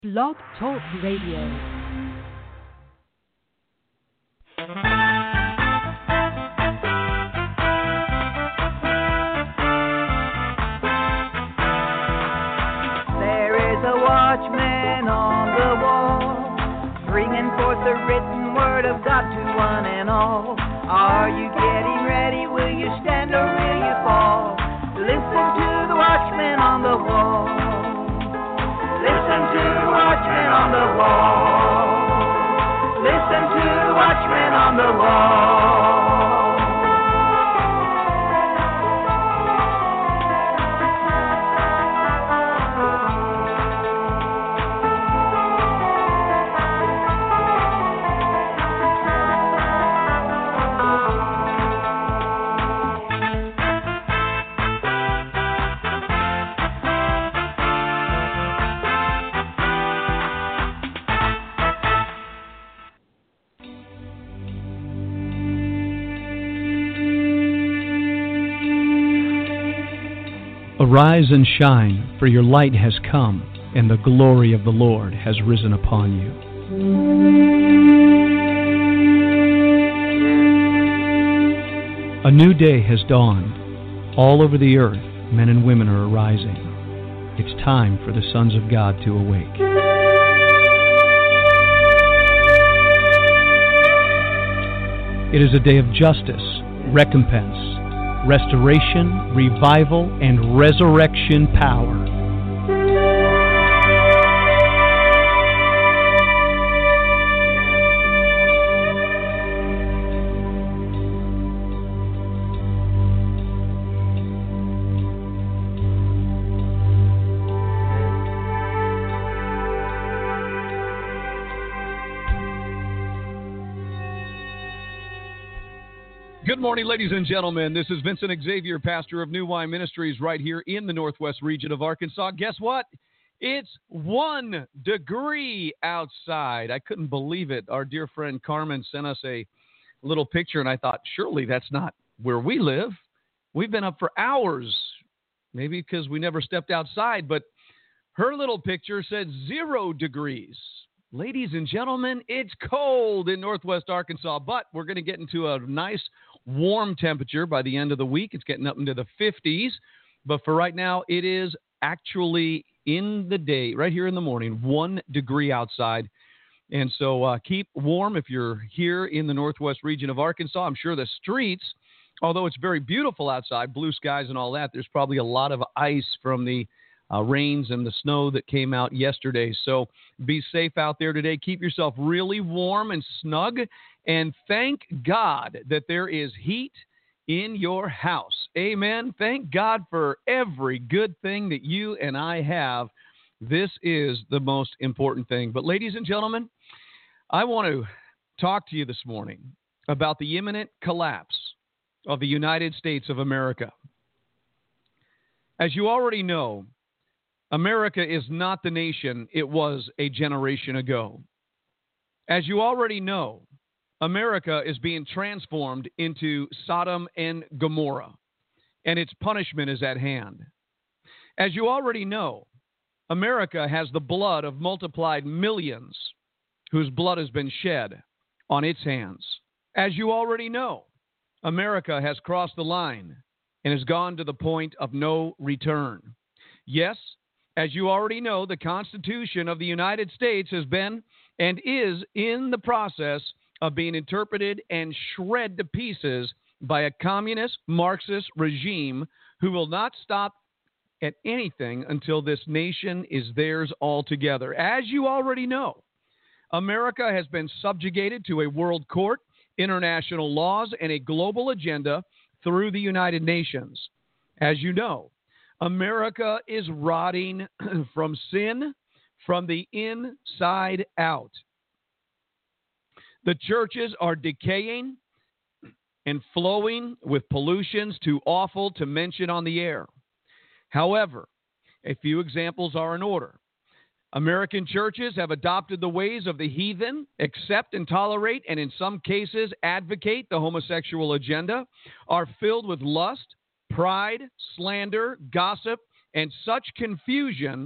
Blog Talk Radio. Watchman on the wall, bringing forth the written word of God to one and all. Are you getting ready? Will you stand or will you fall? Listen to the watchman on the wall. Listen to the watchman on the wall. Listen to the watchman on the wall. Arise and shine, for your light has come, and the glory of the Lord has risen upon you. A new day has dawned. All over the earth, men and women are arising. It's time for the sons of God to awake. It is a day of justice, recompense, restoration, revival, and resurrection power. Good morning, ladies and gentlemen. This is Vincent Xavier, pastor of New Wine Ministries right here in the Northwest region of Arkansas. Guess what? It's 1 degree outside. I couldn't believe it. Our dear friend Carmen sent us a little picture, and I thought, surely that's not where we live. We've been up for hours, maybe because we never stepped outside, but her little picture said 0 degrees. Ladies and gentlemen, it's cold in Northwest Arkansas, but we're going to get into a nice warm temperature by the end of the week. It's getting up into the 50s, but for right now, it is actually in the day, right here in the morning, 1 degree outside. And so keep warm if you're here in the Northwest region of Arkansas. I'm sure the streets, although it's very beautiful outside, blue skies and all that, there's probably a lot of ice from the rains and the snow that came out yesterday. So be safe out there today. Keep yourself really warm and snug. And thank God that there is heat in your house. Amen. Thank God for every good thing that you and I have. This is the most important thing. But ladies and gentlemen, I want to talk to you this morning about the imminent collapse of the United States of America. As you already know, America is not the nation it was a generation ago. As you already know, America is being transformed into Sodom and Gomorrah, and its punishment is at hand. As you already know, America has the blood of multiplied millions whose blood has been shed on its hands. As you already know, America has crossed the line and has gone to the point of no return. Yes, as you already know, the Constitution of the United States has been and is in the process of being interpreted and shred to pieces by a communist Marxist regime who will not stop at anything until this nation is theirs altogether. As you already know, America has been subjugated to a world court, international laws, and a global agenda through the United Nations. As you know, America is rotting from sin from the inside out. The churches are decaying and flowing with pollutions too awful to mention on the air. However, a few examples are in order. American churches have adopted the ways of the heathen, accept and tolerate, and in some cases advocate the homosexual agenda, are filled with lust, pride, slander, gossip, and such confusion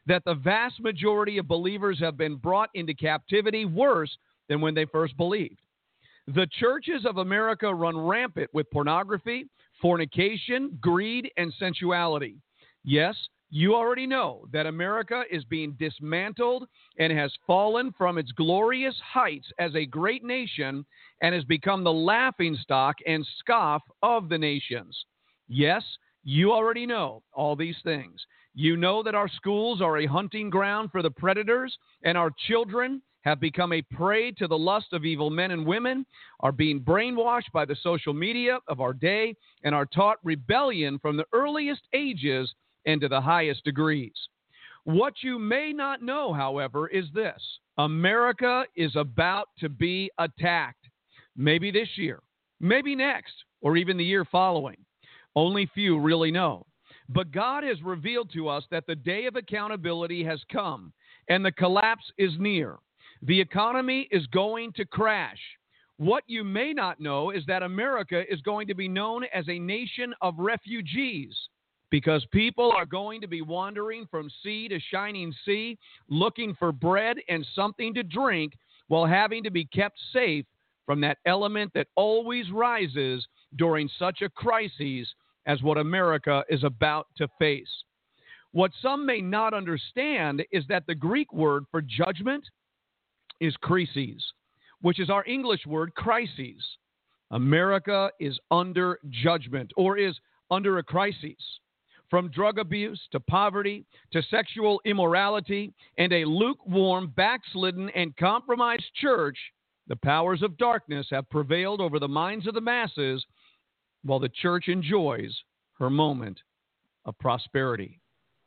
that the vast majority of believers have been brought into captivity worse than when they first believed. The churches of America run rampant with pornography, fornication, greed, and sensuality. Yes, you already know that America is being dismantled and has fallen from its glorious heights as a great nation and has become the laughingstock and scoff of the nations. Yes, you already know all these things. You know that our schools are a hunting ground for the predators, and our children have become a prey to the lust of evil men and women, are being brainwashed by the social media of our day, and are taught rebellion from the earliest ages and to the highest degrees. What you may not know, however, is this: America is about to be attacked. Maybe this year, maybe next, or even the year following. Only few really know. But God has revealed to us that the day of accountability has come, and the collapse is near. The economy is going to crash. What you may not know is that America is going to be known as a nation of refugees, because people are going to be wandering from sea to shining sea, looking for bread and something to drink while having to be kept safe from that element that always rises during such a crisis as what America is about to face. What some may not understand is that the Greek word for judgment is krisis, which is our English word crises. America is under judgment, or is under a crisis. From drug abuse to poverty to sexual immorality and a lukewarm, backslidden, and compromised church, the powers of darkness have prevailed over the minds of the masses, while the church enjoys her moment of prosperity.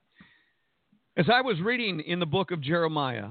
As I was reading in the book of Jeremiah,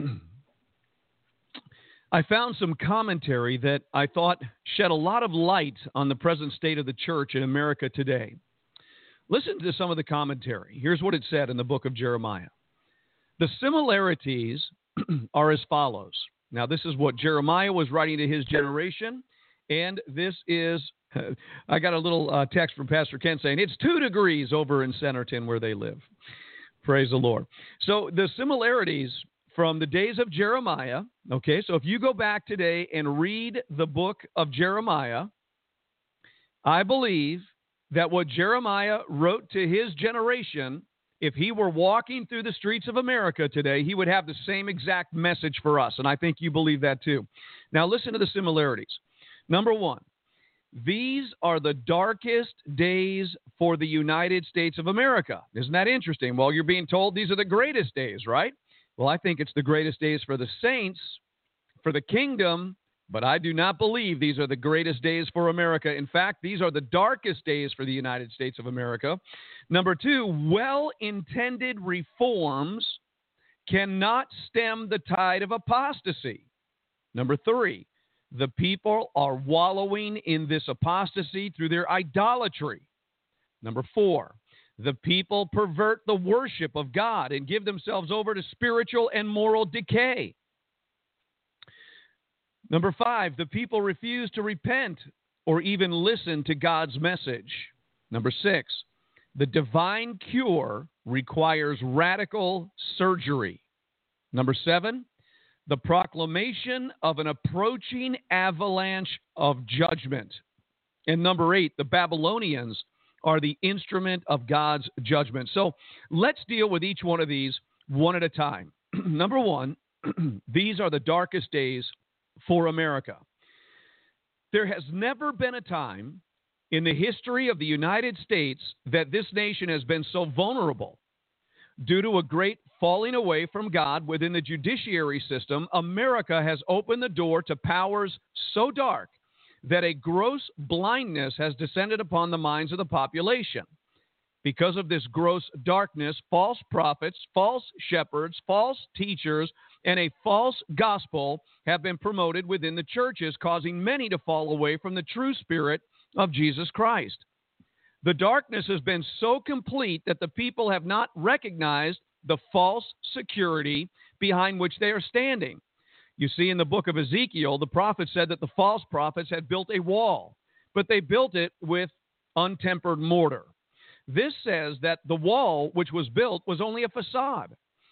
I found some commentary that I thought shed a lot of light on the present state of the church in America today. Listen to some of the commentary. Here's what it said in the book of Jeremiah. The similarities are as follows. Now, this is what Jeremiah was writing to his generation, and this is, I got a little text from Pastor Ken saying, it's 2 degrees over in Centerton where they live. Praise the Lord. So the similarities from the days of Jeremiah, okay, so if you go back today and read the book of Jeremiah, I believe that what Jeremiah wrote to his generation, if he were walking through the streets of America today, he would have the same exact message for us, and I think you believe that too. Now listen to the similarities. Number one, these are the darkest days for the United States of America. Isn't that interesting? Well, you're being told these are the greatest days, right? Well, I think it's the greatest days for the saints, for the kingdom, but I do not believe these are the greatest days for America. In fact, these are the darkest days for the United States of America. Number two, well-intended reforms cannot stem the tide of apostasy. Number three, the people are wallowing in this apostasy through their idolatry. Number four, the people pervert the worship of God and give themselves over to spiritual and moral decay. Number five, the people refuse to repent or even listen to God's message. Number six, the divine cure requires radical surgery. Number seven, the proclamation of an approaching avalanche of judgment. And number eight, the Babylonians are the instrument of God's judgment. So let's deal with each one of these one at a time. Number one, these are the darkest days for America. There has never been a time in the history of the United States that this nation has been so vulnerable. Due to a great falling away from God within the judiciary system, America has opened the door to powers so dark that a gross blindness has descended upon the minds of the population. Because of this gross darkness, false prophets, false shepherds, false teachers, and a false gospel have been promoted within the churches, causing many to fall away from the true spirit of Jesus Christ. The darkness has been so complete that the people have not recognized the false security behind which they are standing. You see, in the book of Ezekiel, the prophet said that the false prophets had built a wall, but they built it with untempered mortar. This says that the wall which was built was only a facade.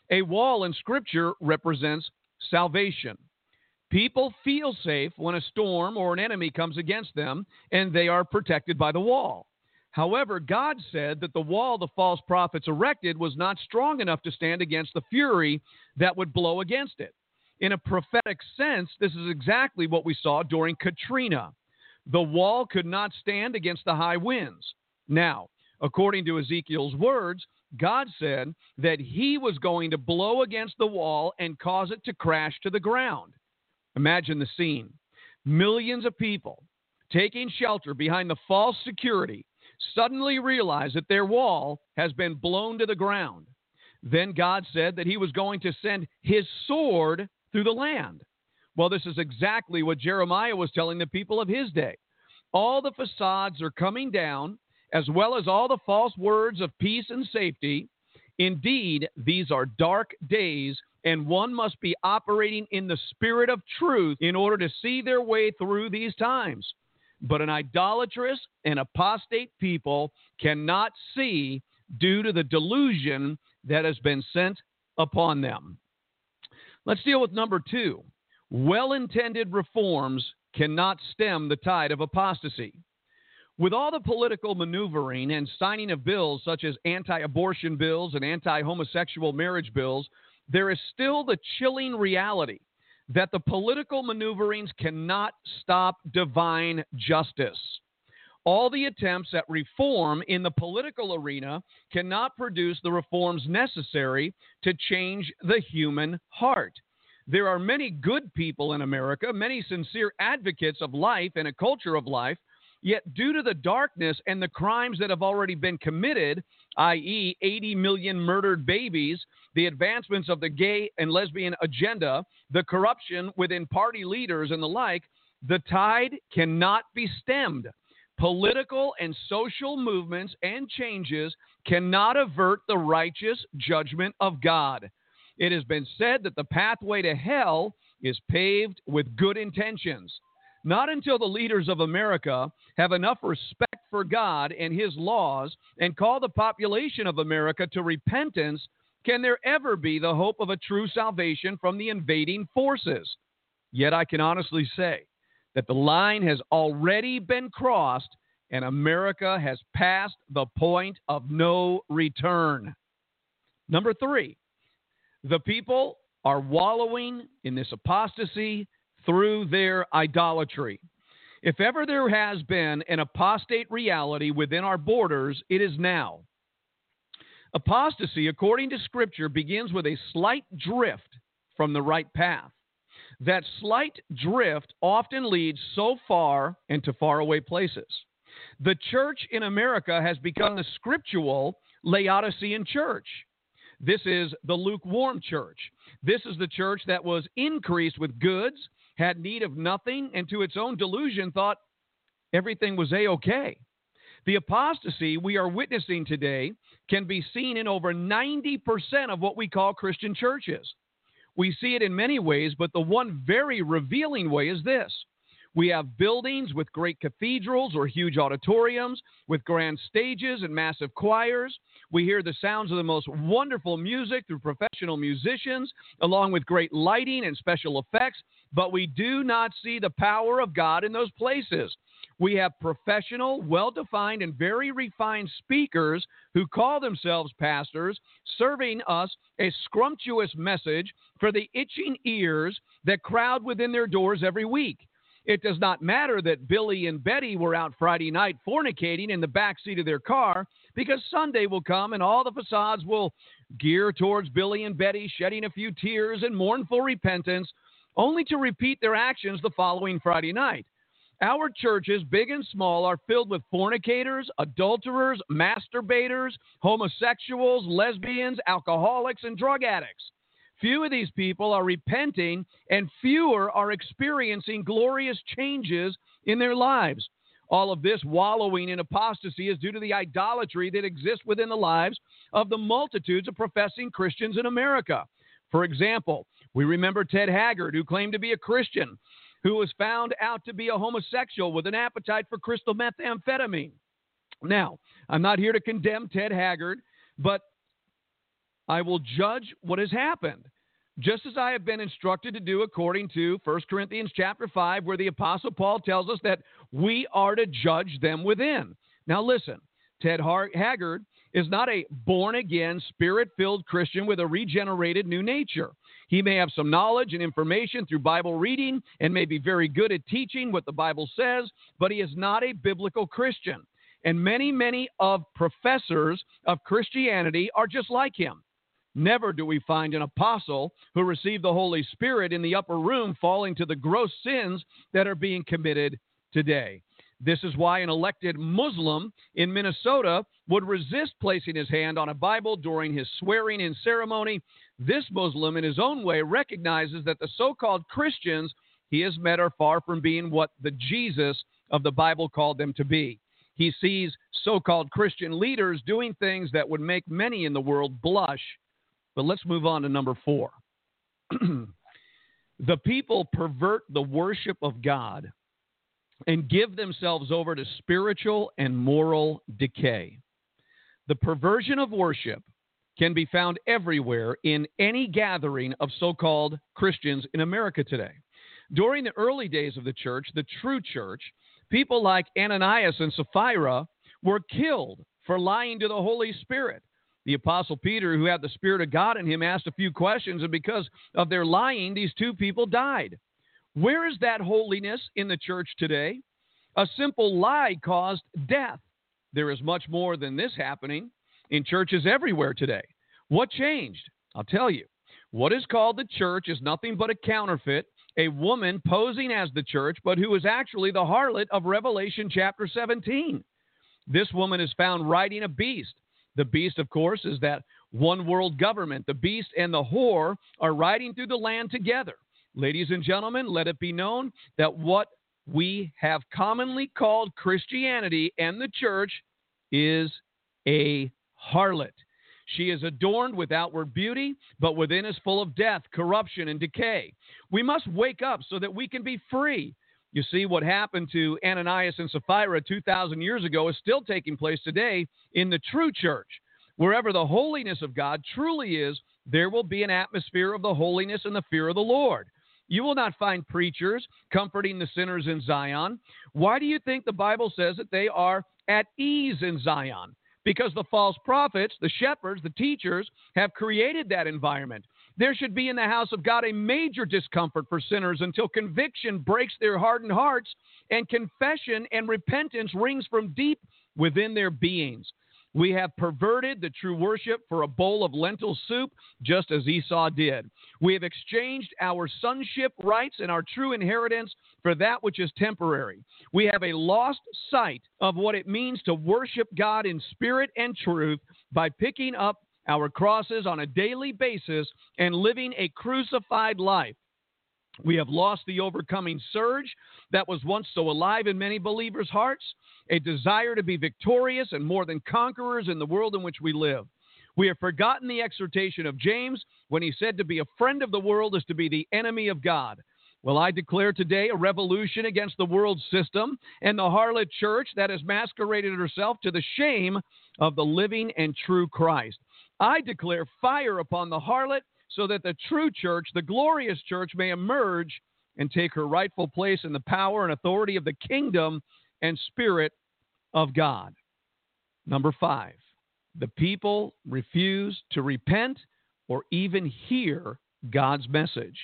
A wall in Scripture represents salvation. People feel safe when a storm or an enemy comes against them, and they are protected by the wall. However, God said that the wall the false prophets erected was not strong enough to stand against the fury that would blow against it. In a prophetic sense, this is exactly what we saw during Katrina. The wall could not stand against the high winds. Now, according to Ezekiel's words, God said that he was going to blow against the wall and cause it to crash to the ground. Imagine the scene. Millions of people taking shelter behind the false security suddenly realize that their wall has been blown to the ground. Then God said that he was going to send his sword through the land. Well, this is exactly what Jeremiah was telling the people of his day. All the facades are coming down, as well as all the false words of peace and safety. Indeed, these are dark days, and one must be operating in the spirit of truth in order to see their way through these times. But an idolatrous and apostate people cannot see due to the delusion that has been sent upon them. Let's deal with number 2. Well-intended reforms cannot stem the tide of apostasy. With all the political maneuvering and signing of bills such as anti-abortion bills and anti-homosexual marriage bills, there is still the chilling reality that the political maneuverings cannot stop divine justice. All the attempts at reform in the political arena cannot produce the reforms necessary to change the human heart. There are many good people in America, many sincere advocates of life and a culture of life, yet due to the darkness and the crimes that have already been committed, i.e. 80 million murdered babies, the advancements of the gay and lesbian agenda, the corruption within party leaders and the like, the tide cannot be stemmed. Political and social movements and changes cannot avert the righteous judgment of God. It has been said that the pathway to hell is paved with good intentions. Not until the leaders of America have enough respect for God and his laws and call the population of America to repentance can there ever be the hope of a true salvation from the invading forces. Yet I can honestly say that the line has already been crossed and America has passed the point of no return. Number 3, the people are wallowing in this apostasy through their idolatry. If ever there has been an apostate reality within our borders, it is now. Apostasy, according to Scripture, begins with a slight drift from the right path. That slight drift often leads so far and to faraway places. The church in America has become the scriptural Laodicean church. This is the lukewarm church. This is the church that was increased with goods, had need of nothing, and to its own delusion thought everything was A-okay. The apostasy we are witnessing today can be seen in over 90% of what we call Christian churches. We see it in many ways, but the one very revealing way is this. We have buildings with great cathedrals or huge auditoriums with grand stages and massive choirs. We hear the sounds of the most wonderful music through professional musicians, along with great lighting and special effects, but we do not see the power of God in those places. We have professional, well-defined, and very refined speakers who call themselves pastors, serving us a scrumptious message for the itching ears that crowd within their doors every week. It does not matter that Billy and Betty were out Friday night fornicating in the back seat of their car, because Sunday will come and all the facades will gear towards Billy and Betty shedding a few tears in mournful repentance, only to repeat their actions the following Friday night. Our churches, big and small, are filled with fornicators, adulterers, masturbators, homosexuals, lesbians, alcoholics, and drug addicts. Few of these people are repenting, and fewer are experiencing glorious changes in their lives. All of this wallowing in apostasy is due to the idolatry that exists within the lives of the multitudes of professing Christians in America. For example, we remember Ted Haggard, who claimed to be a Christian, who was found out to be a homosexual with an appetite for crystal methamphetamine. Now, I'm not here to condemn Ted Haggard, but I will judge what has happened, just as I have been instructed to do according to 1 Corinthians chapter 5, where the Apostle Paul tells us that we are to judge them within. Now listen, Ted Haggard is not a born-again, spirit-filled Christian with a regenerated new nature. He may have some knowledge and information through Bible reading and may be very good at teaching what the Bible says, but he is not a biblical Christian. And many of professors of Christianity are just like him. Never do we find an apostle who received the Holy Spirit in the upper room falling to the gross sins that are being committed today. This is why an elected Muslim in Minnesota would resist placing his hand on a Bible during his swearing-in ceremony. This Muslim, in his own way, recognizes that the so-called Christians he has met are far from being what the Jesus of the Bible called them to be. He sees so-called Christian leaders doing things that would make many in the world blush. But let's move on to number 4. The people pervert the worship of God and give themselves over to spiritual and moral decay. The perversion of worship can be found everywhere in any gathering of so-called Christians in America today. During the early days of the church, the true church, people like Ananias and Sapphira were killed for lying to the Holy Spirit. The Apostle Peter, who had the Spirit of God in him, asked a few questions, and because of their lying, these two people died. Where is that holiness in the church today? A simple lie caused death. There is much more than this happening in churches everywhere today. What changed? I'll tell you. What is called the church is nothing but a counterfeit, a woman posing as the church, but who is actually the harlot of Revelation chapter 17. This woman is found riding a beast. The beast, of course, is that one world government. The beast and the whore are riding through the land together. Ladies and gentlemen, let it be known that what we have commonly called Christianity and the church is a harlot. She is adorned with outward beauty, but within is full of death, corruption, and decay. We must wake up so that we can be free. You see, what happened to Ananias and Sapphira 2,000 years ago is still taking place today in the true church. Wherever the holiness of God truly is, there will be an atmosphere of the holiness and the fear of the Lord. You will not find preachers comforting the sinners in Zion. Why do you think the Bible says that they are at ease in Zion? Because the false prophets, the shepherds, the teachers have created that environment. There should be in the house of God a major discomfort for sinners until conviction breaks their hardened hearts and confession and repentance rings from deep within their beings. We have perverted the true worship for a bowl of lentil soup, just as Esau did. We have exchanged our sonship rights and our true inheritance for that which is temporary. We have a lost sight of what it means to worship God in spirit and truth by picking up our crosses on a daily basis and living a crucified life. We have lost the overcoming surge that was once so alive in many believers' hearts, a desire to be victorious and more than conquerors in the world in which we live. We have forgotten the exhortation of James when he said to be a friend of the world is to be the enemy of God. Well, I declare today a revolution against the world system and the harlot church that has masqueraded herself to the shame of the living and true Christ. I declare fire upon the harlot so that the true church, the glorious church, may emerge and take her rightful place in the power and authority of the kingdom and Spirit of God. Number 5, the people refuse to repent or even hear God's message.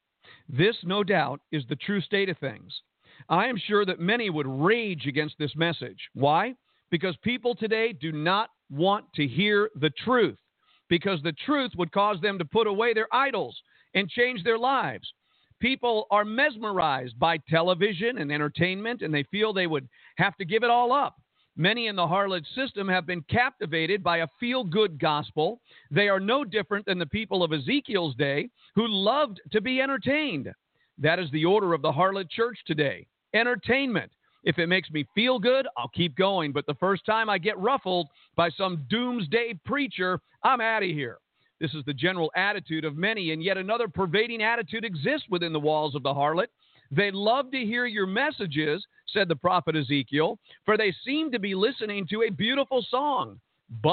This, no doubt, is the true state of things. I am sure that many would rage against this message. Why? Because people today do not want to hear the truth, because the truth would cause them to put away their idols and change their lives. People are mesmerized by television and entertainment, and they feel they would have to give it all up. Many in the harlot system have been captivated by a feel-good gospel. They are no different than the people of Ezekiel's day who loved to be entertained. That is the order of the harlot church today. Entertainment. If it makes me feel good, I'll keep going. But the first time I get ruffled by some doomsday preacher, I'm out of here. This is the general attitude of many, and yet another pervading attitude exists within the walls of the harlot. They love to hear your messages, said the prophet Ezekiel, for they seem to be listening to a beautiful song. But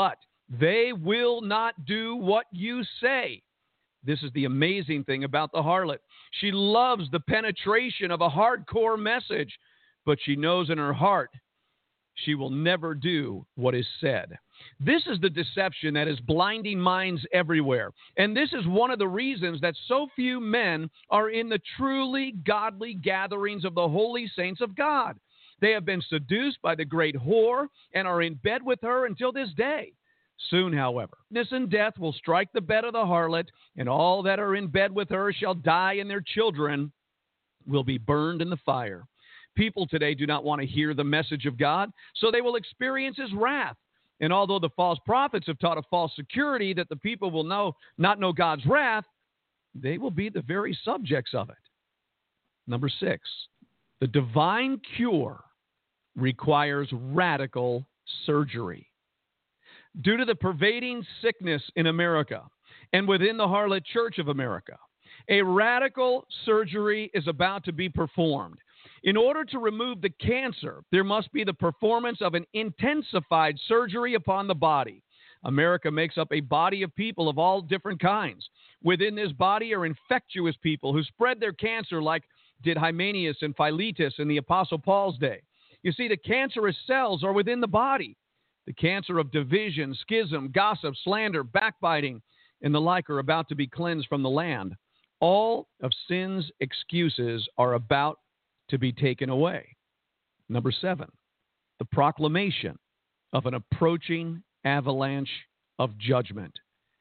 They will not do what you say. This is the amazing thing about the harlot. She loves the penetration of a hardcore message, but she knows in her heart she will never do what is said. This is the deception that is blinding minds everywhere. And this is one of the reasons that so few men are in the truly godly gatherings of the holy saints of God. They have been seduced by the great whore and are in bed with her until this day. Soon, however, sickness and death will strike the bed of the harlot, and all that are in bed with her shall die, and their children will be burned in the fire. People today do not want to hear the message of God, so they will experience his wrath. And although the false prophets have taught a false security that the people will not know God's wrath, they will be the very subjects of it. Number 6, the divine cure requires radical surgery. Due to the pervading sickness in America and within the Harlot Church of America, a radical surgery is about to be performed. In order to remove the cancer, there must be the performance of an intensified surgery upon the body. America makes up a body of people of all different kinds. Within this body are infectious people who spread their cancer like did Hymenaeus and Philetus in the Apostle Paul's day. You see, the cancerous cells are within the body. The cancer of division, schism, gossip, slander, backbiting, and the like are about to be cleansed from the land. All of sin's excuses are about to be taken away. Number 7, the proclamation of an approaching avalanche of judgment.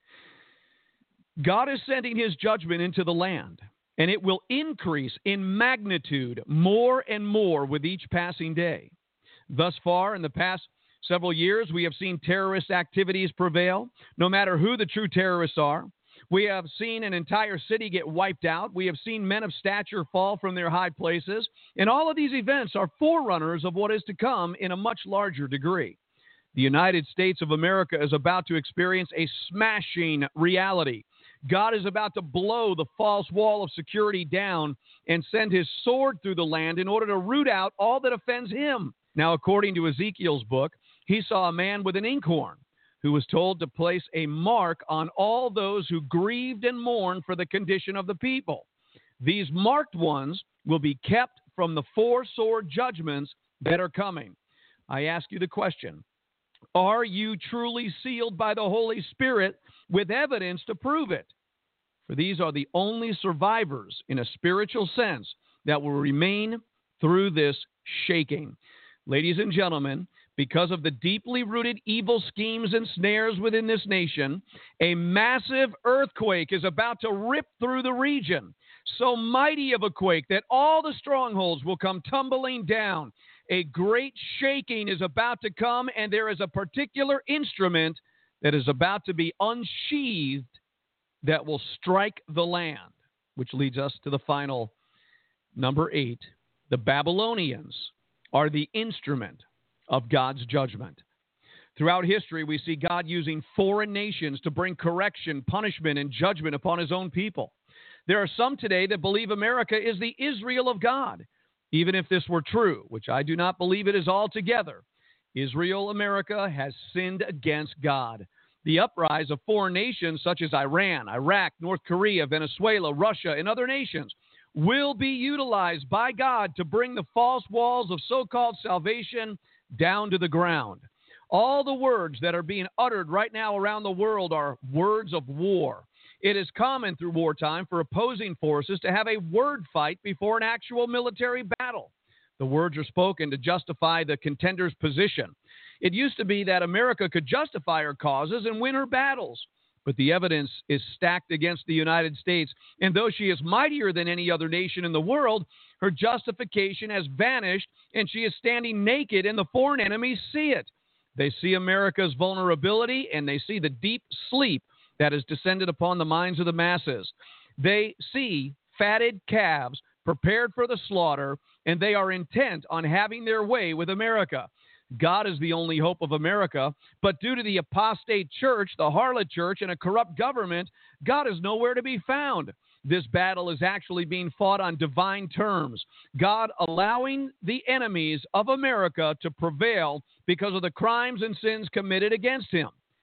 God is sending his judgment into the land, and it will increase in magnitude more and more with each passing day. Thus far, in the past several years, we have seen terrorist activities prevail, no matter who the true terrorists are. We have seen an entire city get wiped out. We have seen men of stature fall from their high places. And all of these events are forerunners of what is to come in a much larger degree. The United States of America is about to experience a smashing reality. God is about to blow the false wall of security down and send his sword through the land in order to root out all that offends him. Now, according to Ezekiel's book, he saw a man with an inkhorn who was told to place a mark on all those who grieved and mourned for the condition of the people. These marked ones will be kept from the 4 sword judgments that are coming. I ask you the question, are you truly sealed by the Holy Spirit with evidence to prove it? For these are the only survivors in a spiritual sense that will remain through this shaking. Ladies and gentlemen, because of the deeply rooted evil schemes and snares within this nation, a massive earthquake is about to rip through the region. So mighty of a quake that all the strongholds will come tumbling down. A great shaking is about to come, and there is a particular instrument that is about to be unsheathed that will strike the land, which leads us to the final number 8. The Babylonians are the instrument of God's judgment. Throughout history, we see God using foreign nations to bring correction, punishment, and judgment upon his own people. There are some today that believe America is the Israel of God. Even if this were true, which I do not believe it is altogether, Israel, America, has sinned against God. The uprise of foreign nations such as Iran, Iraq, North Korea, Venezuela, Russia, and other nations will be utilized by God to bring the false walls of so-called salvation down to the ground. All the words that are being uttered right now around the world are words of war. It is common through wartime for opposing forces to have a word fight before an actual military battle. The words are spoken to justify the contender's position. It used to be that America could justify her causes and win her battles, but the evidence is stacked against the United States, and though she is mightier than any other nation in the world, her justification has vanished, and she is standing naked, and the foreign enemies see it. They see America's vulnerability, and they see the deep sleep that has descended upon the minds of the masses. They see fatted calves prepared for the slaughter, and they are intent on having their way with America. God is the only hope of America, but due to the apostate church, the harlot church, and a corrupt government, God is nowhere to be found. This battle is actually being fought on divine terms, God allowing the enemies of America to prevail because of the crimes and sins committed against him.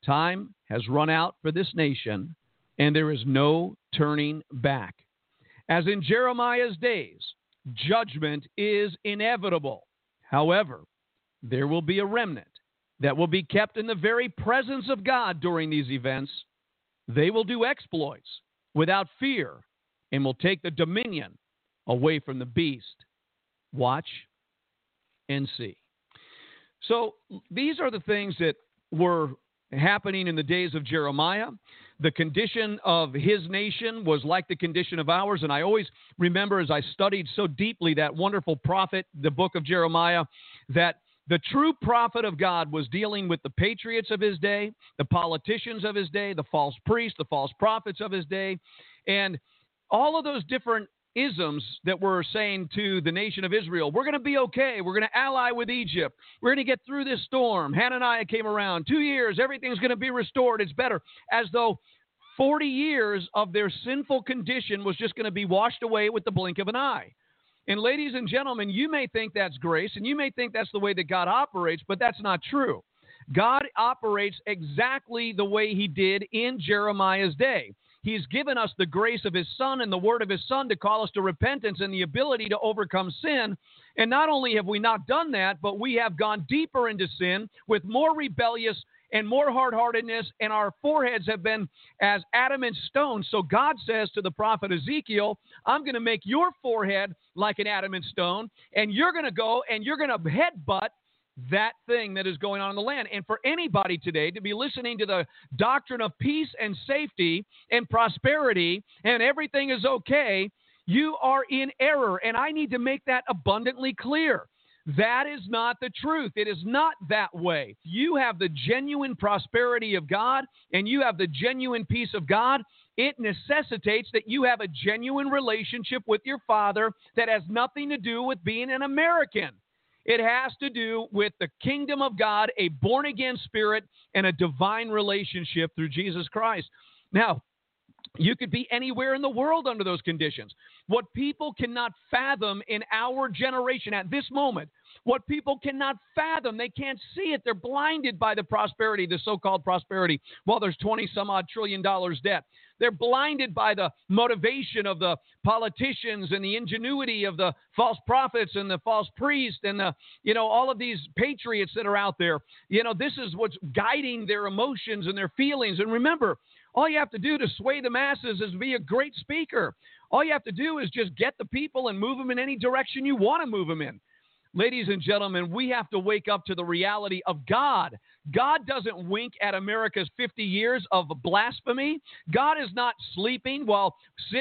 Time has run out for this nation, and there is no turning back. As in Jeremiah's days, judgment is inevitable. However, there will be a remnant that will be kept in the very presence of God during these events. They will do exploits without fear and will take the dominion away from the beast. Watch and see. So these are the things that were happening in the days of Jeremiah. The condition of his nation was like the condition of ours. And I always remember, as I studied so deeply that wonderful prophet, the book of Jeremiah, that the true prophet of God was dealing with the patriots of his day, the politicians of his day, the false priests, the false prophets of his day, and all of those different isms that were saying to the nation of Israel, we're going to be okay. We're going to ally with Egypt. We're going to get through this storm. Hananiah came around. 2 years, everything's going to be restored. It's better. As though 40 years of their sinful condition was just going to be washed away with the blink of an eye. And ladies and gentlemen, you may think that's grace, and you may think that's the way that God operates, but that's not true. God operates exactly the way he did in Jeremiah's day. He's given us the grace of his Son and the word of his Son to call us to repentance and the ability to overcome sin. And not only have we not done that, but we have gone deeper into sin with more rebellious and more hard-heartedness, and our foreheads have been as adamant stone. So God says to the prophet Ezekiel, I'm going to make your forehead like an adamant stone, and you're going to go and you're going to headbutt that thing that is going on in the land. And for anybody today to be listening to the doctrine of peace and safety and prosperity and everything is okay, you are in error. And I need to make that abundantly clear. That is not the truth. It is not that way. You have the genuine prosperity of God and you have the genuine peace of God. It necessitates that you have a genuine relationship with your Father that has nothing to do with being an American. It has to do with the kingdom of God, a born-again spirit, and a divine relationship through Jesus Christ. Now, you could be anywhere in the world under those conditions. What people cannot fathom in our generation at this moment, what people cannot fathom, they can't see it. They're blinded by the prosperity, the so-called prosperity. Well, there's $20-some-odd trillion debt. They're blinded by the motivation of the politicians and the ingenuity of the false prophets and the false priests and the, all of these patriots that are out there. This is what's guiding their emotions and their feelings. And remember, all you have to do to sway the masses is be a great speaker. All you have to do is just get the people and move them in any direction you want to move them in. Ladies and gentlemen, we have to wake up to the reality of God. God doesn't wink at America's 50 years of blasphemy. God is not sleeping while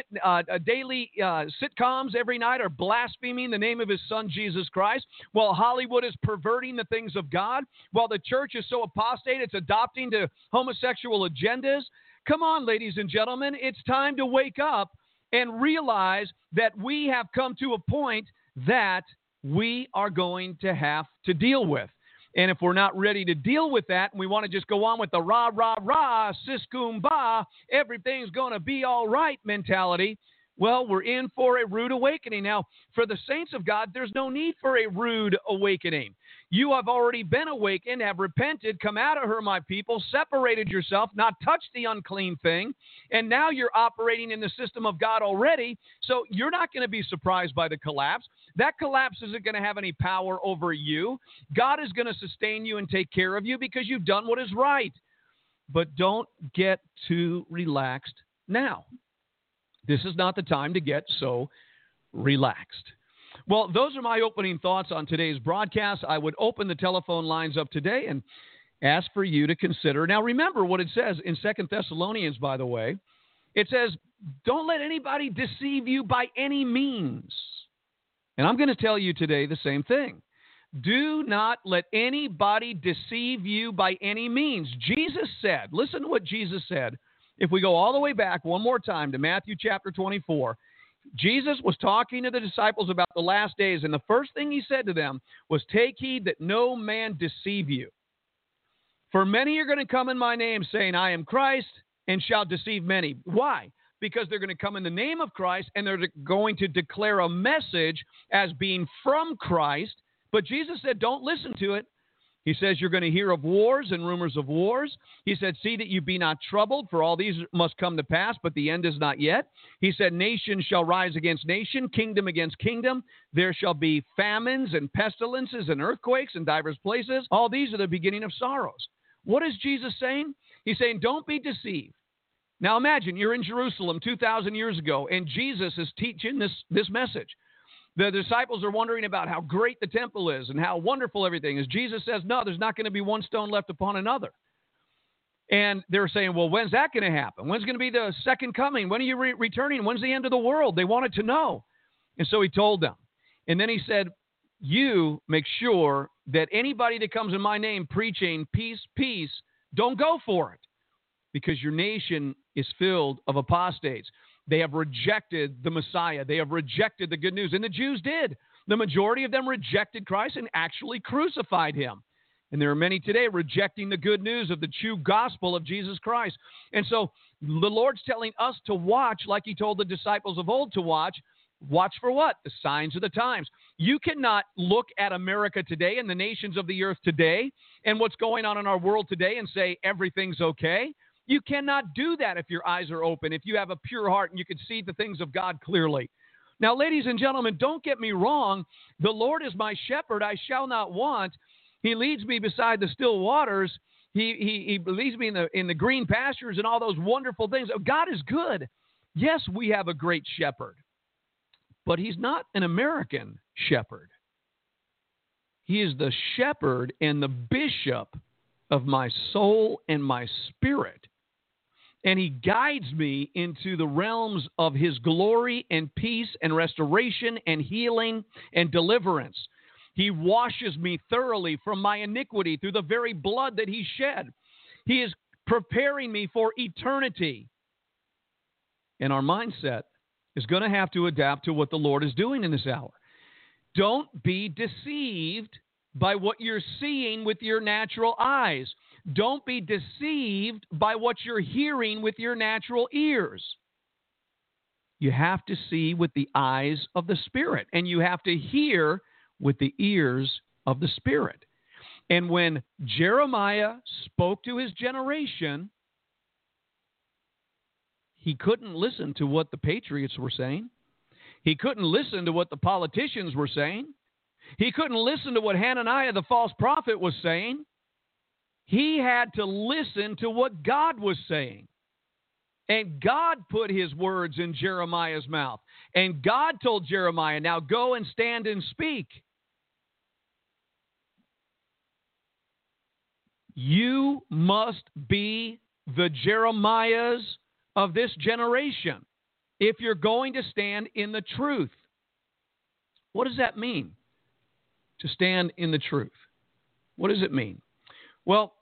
daily sitcoms every night are blaspheming the name of his Son, Jesus Christ, while Hollywood is perverting the things of God, while the church is so apostate it's adopting to homosexual agendas. Come on, ladies and gentlemen, it's time to wake up and realize that we have come to a point that we are going to have to deal with. And if we're not ready to deal with that, and we want to just go on with the rah, rah, rah, sis kumbah, everything's going to be all right mentality, well, we're in for a rude awakening. Now, for the saints of God, there's no need for a rude awakening. You have already been awakened, have repented, come out of her, my people, separated yourself, not touched the unclean thing, and now you're operating in the system of God already, so you're not going to be surprised by the collapse. That collapse isn't going to have any power over you. God is going to sustain you and take care of you because you've done what is right. But don't get too relaxed now. This is not the time to get so relaxed. Well, those are my opening thoughts on today's broadcast. I would open the telephone lines up today and ask for you to consider. Now, remember what it says in 2 Thessalonians, by the way. It says, don't let anybody deceive you by any means. And I'm going to tell you today the same thing. Do not let anybody deceive you by any means. Jesus said, listen to what Jesus said. If we go all the way back one more time to Matthew chapter 24, Jesus was talking to the disciples about the last days, and the first thing he said to them was, take heed that no man deceive you. For many are going to come in my name, saying, I am Christ, and shall deceive many. Why? Because they're going to come in the name of Christ, and they're going to declare a message as being from Christ. But Jesus said, don't listen to it. He says you're going to hear of wars and rumors of wars. He said, see that you be not troubled, for all these must come to pass, but the end is not yet. He said, nation shall rise against nation, kingdom against kingdom. There shall be famines and pestilences and earthquakes in divers places. All these are the beginning of sorrows. What is Jesus saying? He's saying, don't be deceived. Now imagine you're in Jerusalem 2,000 years ago, and Jesus is teaching this message. The disciples are wondering about how great the temple is and how wonderful everything is. Jesus says, no, there's not going to be one stone left upon another. And they're saying, well, when's that going to happen? When's going to be the second coming? When are you returning? When's the end of the world? They wanted to know. And so he told them. And then he said, you make sure that anybody that comes in my name preaching peace, peace, don't go for it, because your nation is filled of apostates. They have rejected the Messiah. They have rejected the good news. And the Jews did. The majority of them rejected Christ and actually crucified him. And there are many today rejecting the good news of the true gospel of Jesus Christ. And so the Lord's telling us to watch, like he told the disciples of old to watch. Watch for what? The signs of the times. You cannot look at America today and the nations of the earth today and what's going on in our world today and say everything's okay. You cannot do that if your eyes are open, if you have a pure heart and you can see the things of God clearly. Now, ladies and gentlemen, don't get me wrong. The Lord is my shepherd. I shall not want. He leads me beside the still waters. He leads me in the green pastures and all those wonderful things. God is good. Yes, we have a great shepherd, but he's not an American shepherd. He is the shepherd and the bishop of my soul and my spirit. And he guides me into the realms of his glory and peace and restoration and healing and deliverance. He washes me thoroughly from my iniquity through the very blood that he shed. He is preparing me for eternity. And our mindset is going to have to adapt to what the Lord is doing in this hour. Don't be deceived by what you're seeing with your natural eyes. Don't be deceived by what you're hearing with your natural ears. You have to see with the eyes of the Spirit, and you have to hear with the ears of the Spirit. And when Jeremiah spoke to his generation, he couldn't listen to what the patriots were saying. He couldn't listen to what the politicians were saying. He couldn't listen to what Hananiah, the false prophet, was saying. He had to listen to what God was saying. And God put his words in Jeremiah's mouth. And God told Jeremiah, now go and stand and speak. You must be the Jeremiahs of this generation if you're going to stand in the truth. What does that mean, to stand in the truth? What does it mean? Well,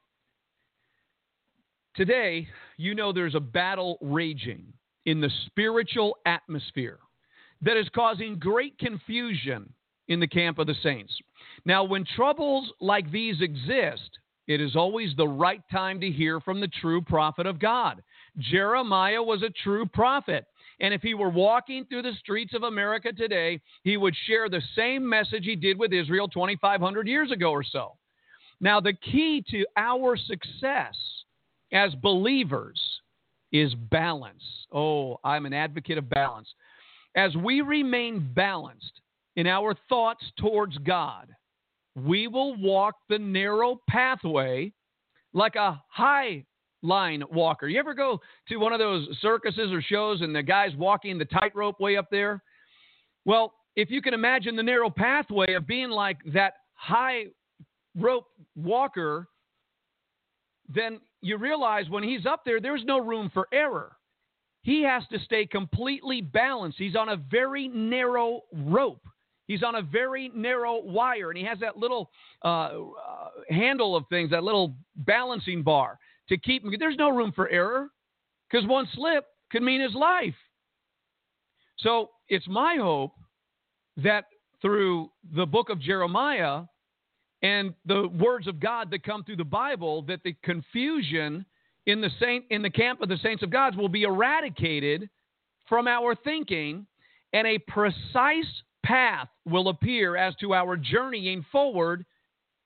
today, you know there's a battle raging in the spiritual atmosphere that is causing great confusion in the camp of the saints. Now, when troubles like these exist, it is always the right time to hear from the true prophet of God. Jeremiah was a true prophet. And if he were walking through the streets of America today, he would share the same message he did with Israel 2,500 years ago or so. Now, the key to our success as believers is balance. Oh, I'm an advocate of balance. As we remain balanced in our thoughts towards God, we will walk the narrow pathway like a high line walker. You ever go to one of those circuses or shows and the guy's walking the tightrope way up there? Well, if you can imagine the narrow pathway of being like that high rope walker, then you realize when he's up there, there's no room for error. He has to stay completely balanced. He's on a very narrow rope. He's on a very narrow wire, and he has that little handle of things, that little balancing bar to keep him. There's no room for error, because one slip could mean his life. So it's my hope that through the book of Jeremiah and the words of God that come through the Bible, that the confusion in the camp of the saints of God will be eradicated from our thinking, and a precise path will appear as to our journeying forward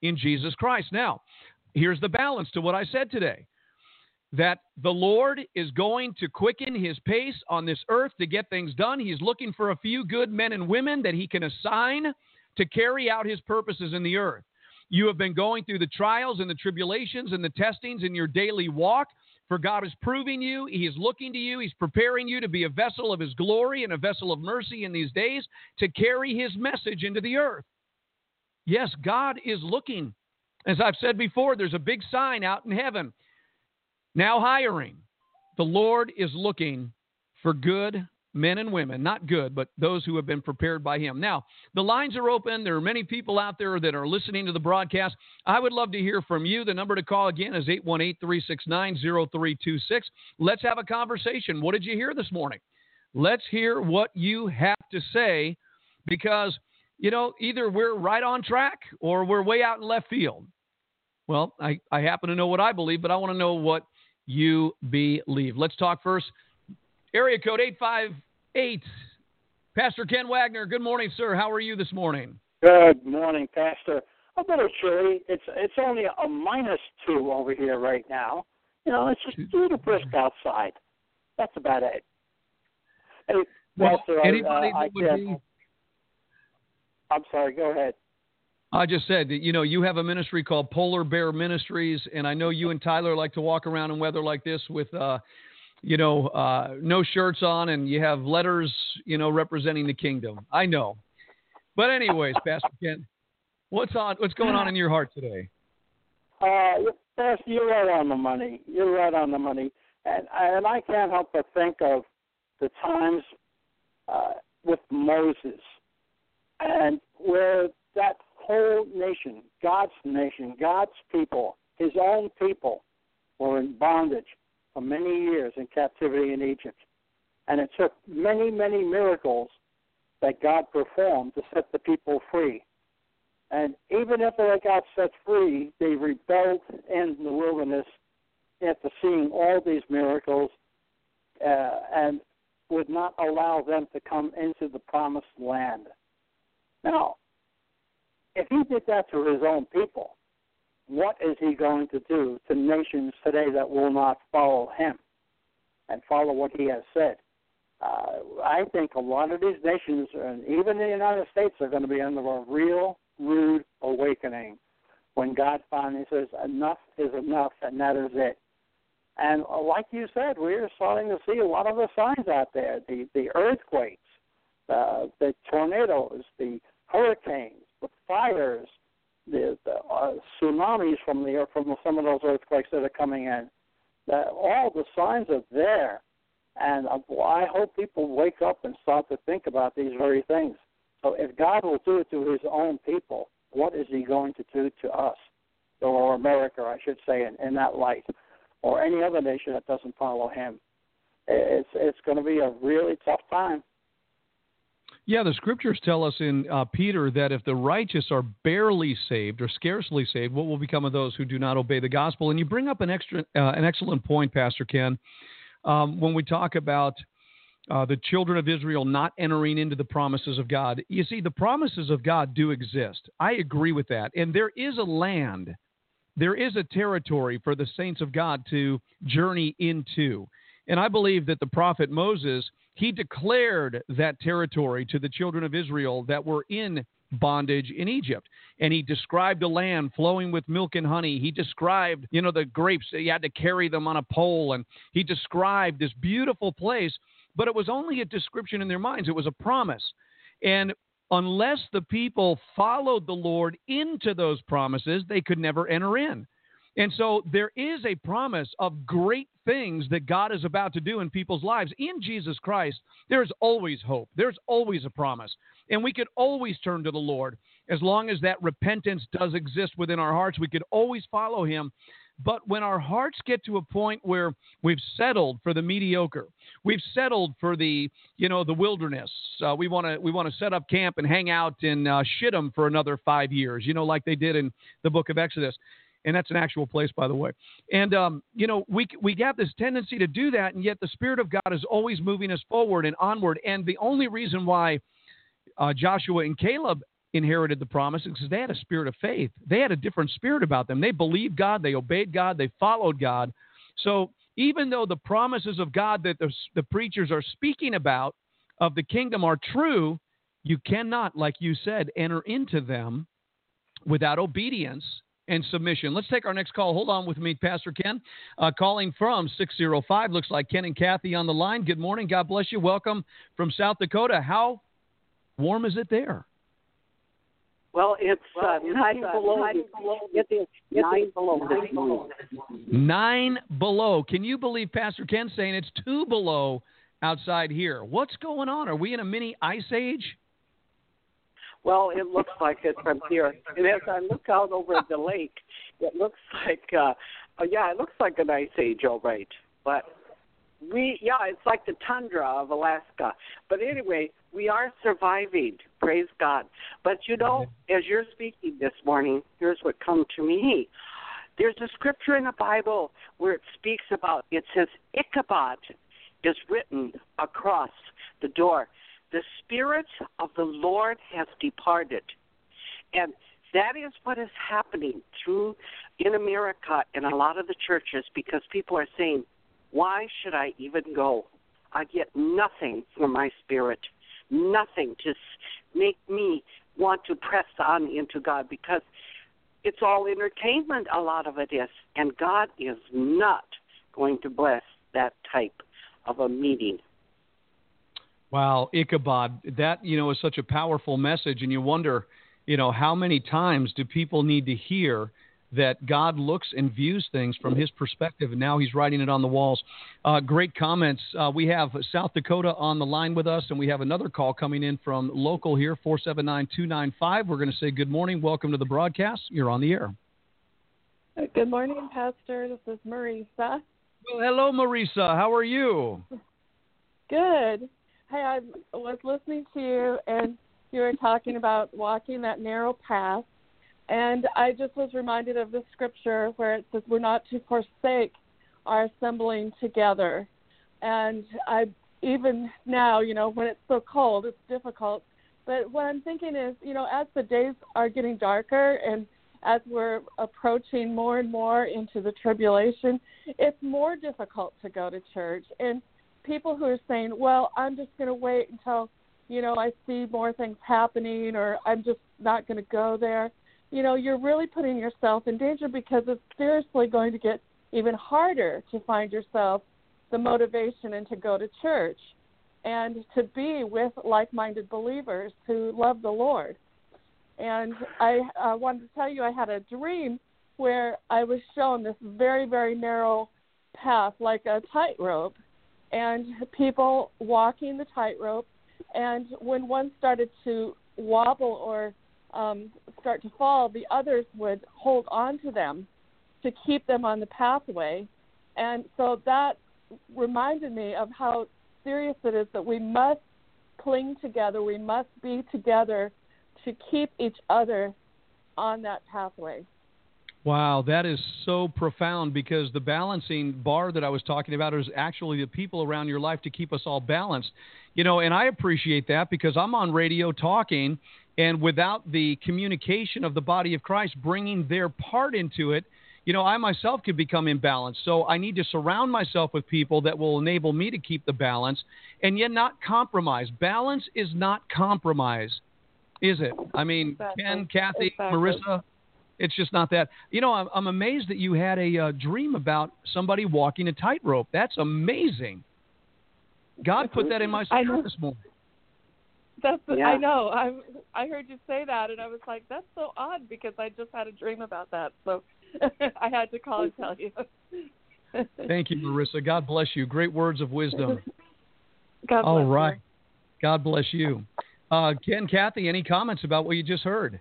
in Jesus Christ. Now, here's the balance to what I said today, that the Lord is going to quicken his pace on this earth to get things done. He's looking for a few good men and women that he can assign to carry out his purposes in the earth. You have been going through the trials and the tribulations and the testings in your daily walk, for God is proving you. He is looking to you. He's preparing you to be a vessel of his glory and a vessel of mercy in these days to carry his message into the earth. Yes, God is looking. As I've said before, there's a big sign out in heaven. Now hiring. The Lord is looking for good men and women, not good, but those who have been prepared by him. Now, the lines are open. There are many people out there that are listening to the broadcast. I would love to hear from you. The number to call again is 818-369-0326. Let's have a conversation. What did you hear this morning? Let's hear what you have to say, because, either we're right on track or we're way out in left field. Well, I happen to know what I believe, but I want to know what you believe. Let's talk first. Area code 858. Pastor Ken Wagner, good morning, sir. How are you this morning? Good morning, Pastor. A little chilly. It's only a -2 over here right now. It's just a little brisk outside. That's about it. Hey, Pastor, I'm sorry, go ahead. I just said that, you have a ministry called Polar Bear Ministries, and I know you and Tyler like to walk around in weather like this with no shirts on, and you have letters, representing the kingdom. I know. But anyways, Pastor Ken, what's going on in your heart today? Pastor, you're right on the money. You're right on the money. And I can't help but think of the times with Moses, and where that whole nation, God's people, his own people, were in bondage for many years in captivity in Egypt. And it took many, many miracles that God performed to set the people free. And even if they got set free, they rebelled in the wilderness after seeing all these miracles and would not allow them to come into the promised land. Now, if he did that to his own people, what is he going to do to nations today that will not follow him and follow what he has said? I think a lot of these nations, and even the United States, are going to be under a real rude awakening when God finally says enough is enough, and that is it. And like you said, we're starting to see a lot of the signs out there, the earthquakes, the tornadoes, the hurricanes, the fires, the tsunamis from some of those earthquakes that are coming in. All the signs are there, and I hope people wake up and start to think about these very things. So if God will do it to his own people, what is he going to do to us, or America, I should say, in that light, or any other nation that doesn't follow him? It's going to be a really tough time. Yeah, the scriptures tell us in Peter that if the righteous are barely saved or scarcely saved, what will become of those who do not obey the gospel? And you bring up an excellent point, Pastor Ken, when we talk about the children of Israel not entering into the promises of God. You see, the promises of God do exist. I agree with that. And there is a land, there is a territory for the saints of God to journey into. And I believe that the prophet Moses, he declared that territory to the children of Israel that were in bondage in Egypt. And he described a land flowing with milk and honey. He described, the grapes. He had to carry them on a pole. And he described this beautiful place, but it was only a description in their minds. It was a promise. And unless the people followed the Lord into those promises, they could never enter in. And so there is a promise of great things that God is about to do in people's lives. In Jesus Christ, there's always hope. There's always a promise. And we could always turn to the Lord. As long as that repentance does exist within our hearts, we could always follow him. But when our hearts get to a point where we've settled for the mediocre, we've settled for the wilderness, we want to set up camp and hang out in Shittim for another 5 years, like they did in the book of Exodus. And that's an actual place, by the way. And, we have this tendency to do that, and yet the Spirit of God is always moving us forward and onward. And the only reason why Joshua and Caleb inherited the promise because they had a spirit of faith. They had a different spirit about them. They believed God. They obeyed God. They followed God. So even though the promises of God that the preachers are speaking about of the kingdom are true, you cannot, like you said, enter into them without obedience and submission. Let's take our next call. Hold on with me, Pastor Ken. Calling from 605. Looks like Ken and Kathy on the line. Good morning. God bless you. Welcome from South Dakota. How warm is it there? Well, it's 9 below. It's 9 below. 9 below. Can you believe Pastor Ken saying it's 2 below outside here? What's going on? Are we in a mini ice age? Well, it looks like it from here. And as I look out over the lake, it looks like, it looks like an ice age, all right. But it's like the tundra of Alaska. But anyway, we are surviving, praise God. But as you're speaking this morning, here's what come to me. There's a scripture in the Bible where it speaks about, it says, Ichabod is written across the door. The Spirit of the Lord has departed. And that is what is happening in America and a lot of the churches, because people are saying, why should I even go? I get nothing from my spirit, nothing to make me want to press on into God, because it's all entertainment, a lot of it is. And God is not going to bless that type of a meeting. Wow, Ichabod, that, is such a powerful message, and you wonder, how many times do people need to hear that God looks and views things from his perspective, and now he's writing it on the walls. Great comments. We have South Dakota on the line with us, and we have another call coming in from local here, 479-295. We're going to say good morning. Welcome to the broadcast. You're on the air. Good morning, Pastor. This is Marisa. Well, hello, Marisa. How are you? Good. Hey, I was listening to you, and you were talking about walking that narrow path, and I just was reminded of the scripture where it says we're not to forsake our assembling together. And even now, when it's so cold, it's difficult. But what I'm thinking is, as the days are getting darker and as we're approaching more and more into the tribulation, it's more difficult to go to church. And people who are saying, well, I'm just going to wait until, I see more things happening, or I'm just not going to go there. You're really putting yourself in danger, because it's seriously going to get even harder to find yourself the motivation and to go to church and to be with like-minded believers who love the Lord. And I wanted to tell you, I had a dream where I was shown this very, very narrow path, like a tightrope, and people walking the tightrope. And when one started to wobble or start to fall, the others would hold on to them to keep them on the pathway. And so that reminded me of how serious it is that we must cling together. We must be together to keep each other on that pathway. Wow, that is so profound, because the balancing bar that I was talking about is actually the people around your life to keep us all balanced. And I appreciate that, because I'm on radio talking, and without the communication of the body of Christ bringing their part into it, I myself could become imbalanced. So I need to surround myself with people that will enable me to keep the balance and yet not compromise. Balance is not compromise, is it? I mean, exactly. Ken, Kathy, exactly. Marisa, it's just not that. I'm amazed that you had a dream about somebody walking a tightrope. That's amazing. God put that in my spirit this morning. I know. I heard you say that, and I was like, that's so odd, because I just had a dream about that. So I had to call and tell you. Thank you, Marisa. God bless you. Great words of wisdom. God bless All right. you. God bless you. Ken, Kathy, any comments about what you just heard?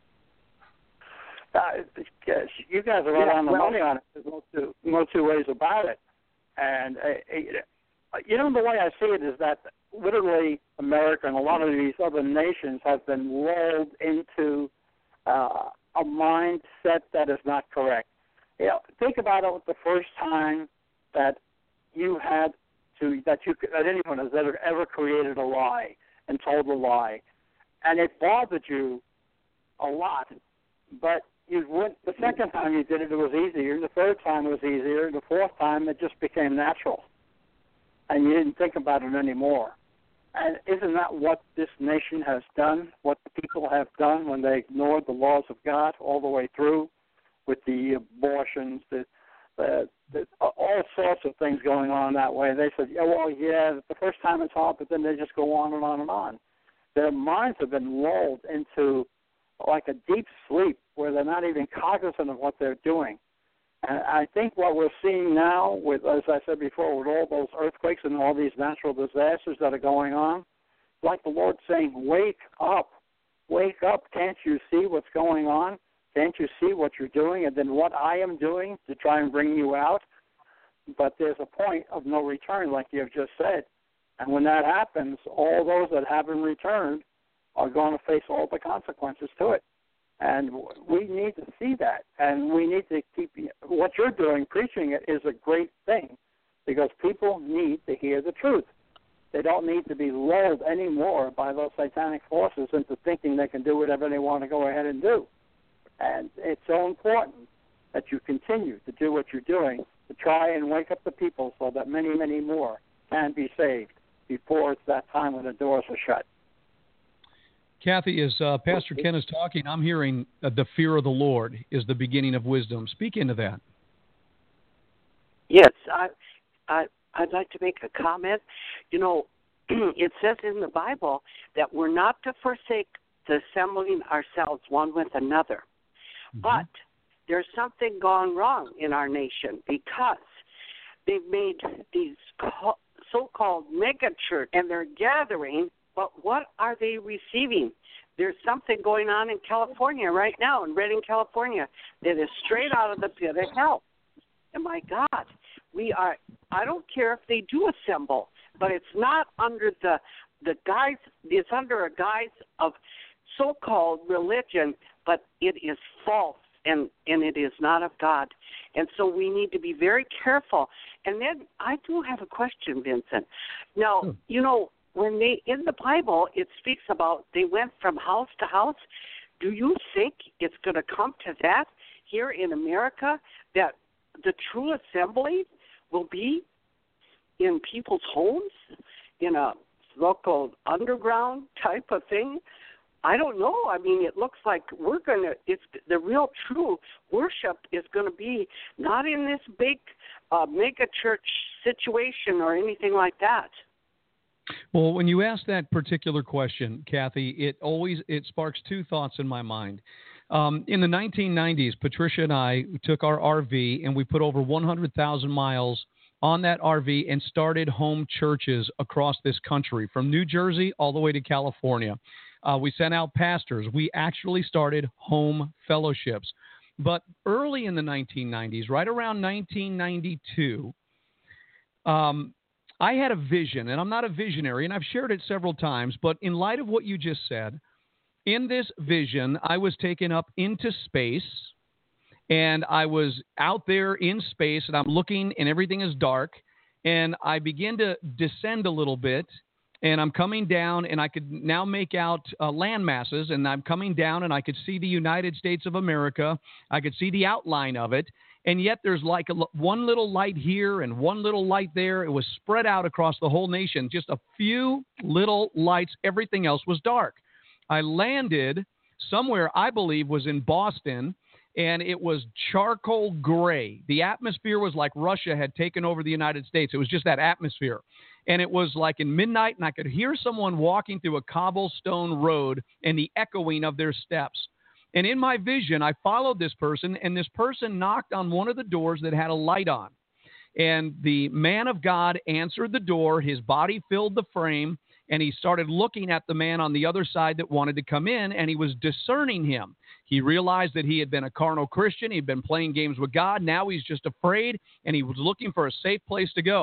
You guys are right on the money on it. There's no two ways about it. And, the way I see it is that literally America and a lot of these other nations have been lulled into a mindset that is not correct. Think about it, the first time that that anyone has ever created a lie and told a lie, and it bothered you a lot, but you went the second time you did it, it was easier. The third time it was easier. The fourth time it just became natural, and you didn't think about it anymore. And isn't that what this nation has done, what the people have done when they ignored the laws of God all the way through with the abortions, all sorts of things going on that way? They said, the first time it's hard, but then they just go on and on and on. Their minds have been lulled into like a deep sleep where they're not even cognizant of what they're doing. And I think what we're seeing now with, as I said before, with all those earthquakes and all these natural disasters that are going on, like the Lord saying, wake up, can't you see what's going on? Can't you see what you're doing and then what I am doing to try and bring you out? But there's a point of no return, like you've just said. And when that happens, all those that haven't returned are going to face all the consequences to it. And we need to see that. And we need to keep what you're doing, preaching it, is a great thing because people need to hear the truth. They don't need to be lulled anymore by those satanic forces into thinking they can do whatever they want to go ahead and do. And it's so important that you continue to do what you're doing to try and wake up the people so that many, many more can be saved before it's that time when the doors are shut. Kathy, as Pastor Ken is talking, I'm hearing the fear of the Lord is the beginning of wisdom. Speak into that. Yes, I'd like to make a comment. You know, it says in the Bible that we're not to forsake the assembling ourselves one with another. Mm-hmm. But there's something gone wrong in our nation because they've made these so-called mega church and they're gathering. But what are they receiving? There's something going on in California right now, in Redding, California, that is straight out of the pit of hell. And my God, I don't care if they do assemble, but it's not under the guise, it's under a guise of so-called religion, but it is false and it is not of God. And so we need to be very careful. And then I do have a question, Vincent. Now, you know, when in the Bible, it speaks about they went from house to house. Do you think it's going to come to that here in America, that the true assembly will be in people's homes, in a local underground type of thing? I don't know. I mean, it looks like it's the real true worship is going to be not in this big mega church situation or anything like that. Well, when you ask that particular question, Kathy, it sparks two thoughts in my mind. In the 1990s, Patricia and I took our RV and we put over 100,000 miles on that RV and started home churches across this country, from New Jersey all the way to California. We sent out pastors. We actually started home fellowships. But early in the 1990s, right around 1992, I had a vision, and I'm not a visionary, and I've shared it several times, but in light of what you just said, in this vision, I was taken up into space, and I was out there in space, and I'm looking, and everything is dark, and I begin to descend a little bit, and I'm coming down, and I could now make out land masses, and I'm coming down, and I could see the United States of America. I could see the outline of it. And yet there's like one little light here and one little light there. It was spread out across the whole nation, just a few little lights. Everything else was dark. I landed somewhere I believe was in Boston, and it was charcoal gray. The atmosphere was like Russia had taken over the United States. It was just that atmosphere. And it was like in midnight, and I could hear someone walking through a cobblestone road and the echoing of their steps. And in my vision, I followed this person, and this person knocked on one of the doors that had a light on. And the man of God answered the door. His body filled the frame, and he started looking at the man on the other side that wanted to come in, and he was discerning him. He realized that he had been a carnal Christian. He'd been playing games with God. Now he's just afraid, and he was looking for a safe place to go.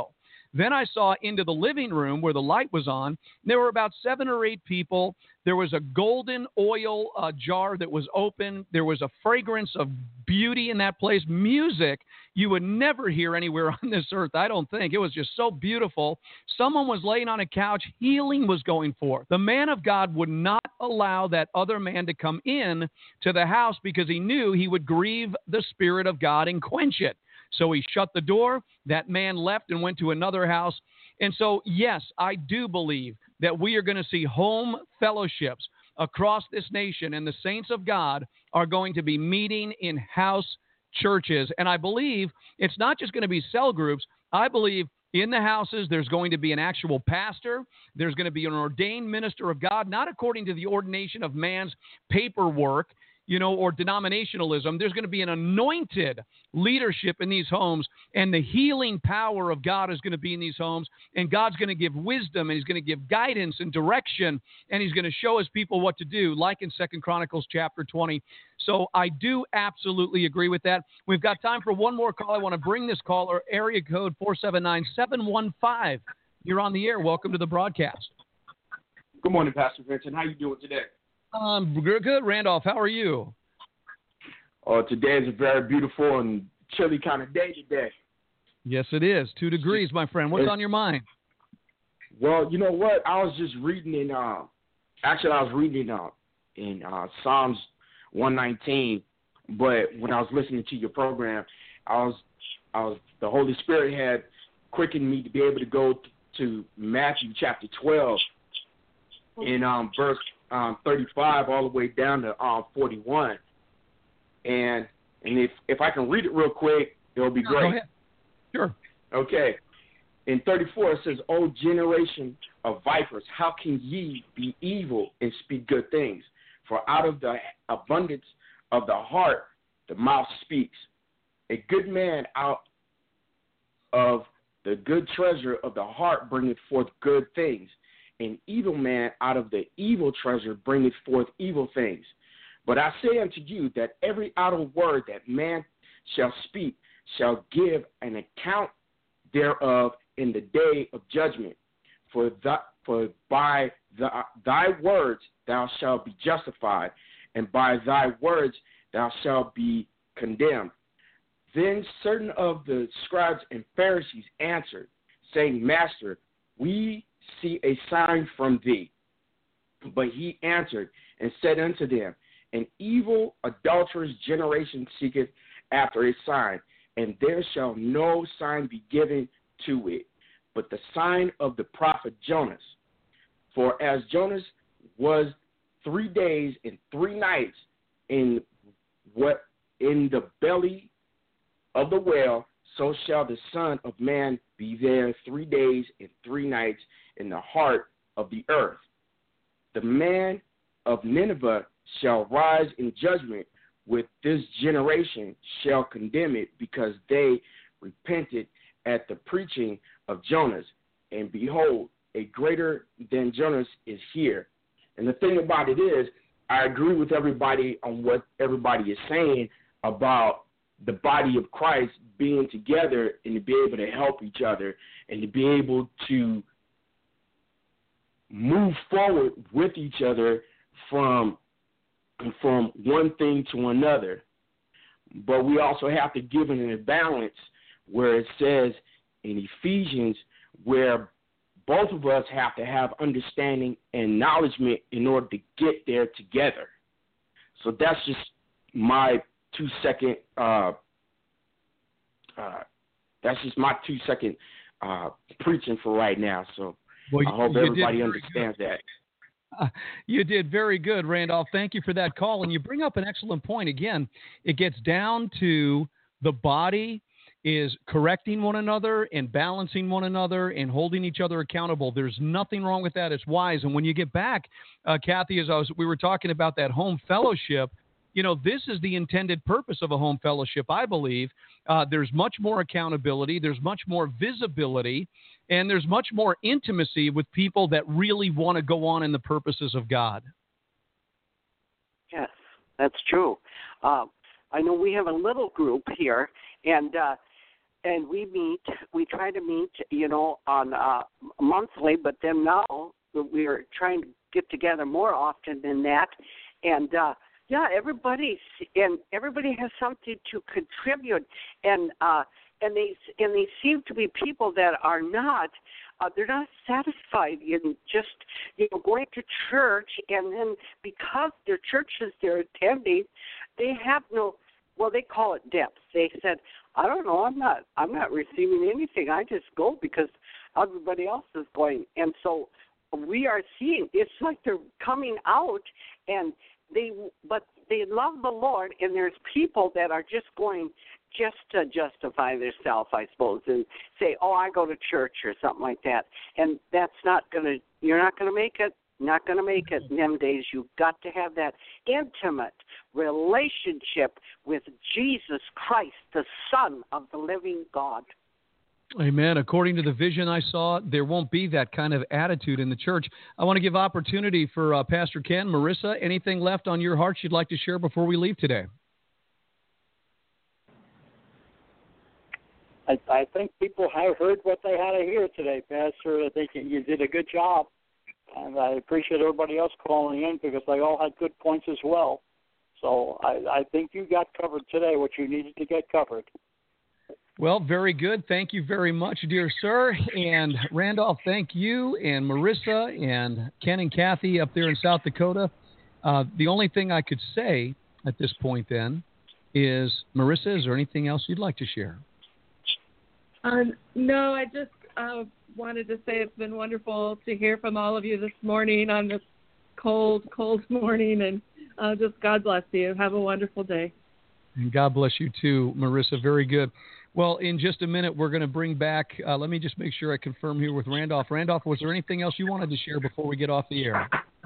Then I saw into the living room where the light was on. There were about 7 or 8 people. There was a golden oil jar that was open. There was a fragrance of beauty in that place. Music you would never hear anywhere on this earth, I don't think. It was just so beautiful. Someone was laying on a couch. Healing was going forth. The man of God would not allow that other man to come in to the house because he knew he would grieve the Spirit of God and quench it. So he shut the door. That man left and went to another house. And so, yes, I do believe that we are going to see home fellowships across this nation, and the saints of God are going to be meeting in house churches. And I believe it's not just going to be cell groups. I believe in the houses there's going to be an actual pastor. There's going to be an ordained minister of God, not according to the ordination of man's paperwork, or denominationalism. There's going to be an anointed leadership in these homes, and the healing power of God is going to be in these homes, and God's going to give wisdom, and he's going to give guidance and direction, and he's going to show his people what to do, like in 2 Chronicles chapter 20. So I do absolutely agree with that. We've got time for one more call. I want to bring this caller, area code 479-715. You're on the air. Welcome to the broadcast. Good morning, Pastor Vincent. How you doing today? Good, Randolph. How are you? Today is a very beautiful and chilly kind of day today. Yes, it is. 2 degrees, my friend. What's on your mind? Well, you know what? I was just reading in Psalms 119, but when I was listening to your program, the Holy Spirit had quickened me to be able to go to Matthew chapter 12 in verse 35 all the way down to 41, and if I can read it real quick, it'll be great. Go ahead. Sure. Okay. In 34 it says, "O generation of vipers, how can ye be evil and speak good things? For out of the abundance of the heart the mouth speaks. A good man out of the good treasure of the heart bringeth forth good things. An evil man out of the evil treasure bringeth forth evil things. But I say unto you that every idle word that man shall speak shall give an account thereof in the day of judgment. For by thy words thou shalt be justified, and by thy words thou shalt be condemned. Then certain of the scribes and Pharisees answered, saying, Master, we see a sign from thee. But he answered and said unto them, An evil, adulterous generation seeketh after a sign, and there shall no sign be given to it, but the sign of the prophet Jonas. For as Jonas was 3 days and 3 nights in the belly of the whale, so shall the Son of Man be there 3 days and 3 nights in the heart of the earth. The man of Nineveh shall rise in judgment with this generation, shall condemn it, because they repented at the preaching of Jonas. And behold, a greater than Jonas is here. And the thing about it is, I agree with everybody on what everybody is saying about the body of Christ being together and to be able to help each other and to be able to move forward with each other from one thing to another. But we also have to give it in a balance where it says in Ephesians where both of us have to have understanding and acknowledgement in order to get there together. So that's just my 2 second. That's just my 2 second preaching for right now. So I hope everybody understands that. You did very good, Randolph. Thank you for that call. And you bring up an excellent point. Again, it gets down to the body is correcting one another and balancing one another and holding each other accountable. There's nothing wrong with that. It's wise. And when you get back, Kathy, we were talking about that home fellowship, this is the intended purpose of a home fellowship, I believe. There's much more accountability. There's much more visibility. And there's much more intimacy with people that really want to go on in the purposes of God. Yes, that's true. I know we have a little group here, and and we meet. We try to meet, on monthly, but then now we're trying to get together more often than that. And everybody has something to contribute, and they seem to be people that are not. They're not satisfied in just going to church, and then because their churches they're attending, they have no. Well, they call it depth. They said, I don't know, I'm not receiving anything. I just go because everybody else is going. And so we are seeing it's like they're coming out, and they love the Lord, and there's people that are just going just to justify themselves, I suppose, and say, oh, I go to church or something like that. And that's you're not going to make it. Not going to make it in them days. You've got to have that intimate relationship with Jesus Christ, the Son of the living God. Amen. According to the vision I saw, there won't be that kind of attitude in the church. I want to give opportunity for Pastor Ken, Marissa, anything left on your hearts you'd like to share before we leave today? I think people have heard what they had to hear today, Pastor. I think you did a good job. And I appreciate everybody else calling in because they all had good points as well. So I think you got covered today what you needed to get covered. Well, very good. Thank you very much, dear sir. And Randolph, thank you. And Marissa and Ken and Kathy up there in South Dakota. The only thing I could say at this point then is, Marissa, is there anything else you'd like to share? No, I just wanted to say it's been wonderful to hear from all of you this morning on this cold morning, and just God bless you. Have a wonderful day. And God bless you too, Marissa. Very good. Well, in just a minute, we're going to bring back, let me just make sure I confirm here with Randolph. Randolph, was there anything else you wanted to share before we get off the air?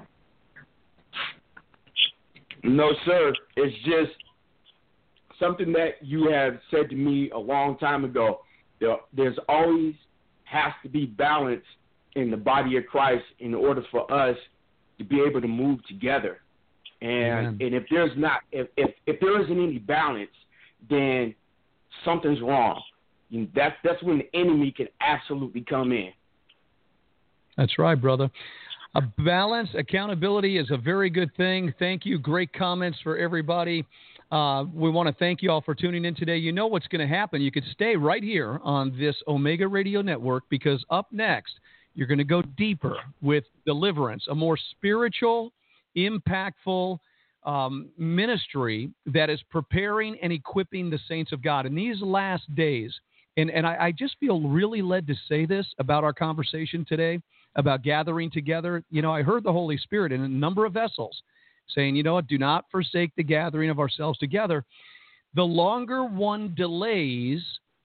No, sir. It's just something that you have said to me a long time ago. There's always has to be balance in the body of Christ in order for us to be able to move together. And if there's not, if there isn't any balance, then something's wrong. That's when the enemy can absolutely come in. That's right, brother. A balance, accountability is a very good thing. Thank you. Great comments for everybody. We want to thank you all for tuning in today. You know what's going to happen. You could stay right here on this Omega Radio Network, because up next, you're going to go deeper with deliverance, a more spiritual, impactful ministry that is preparing and equipping the saints of God in these last days. And I just feel really led to say this about our conversation today, about gathering together. I heard the Holy Spirit in a number of vessels saying, do not forsake the gathering of ourselves together. The longer one delays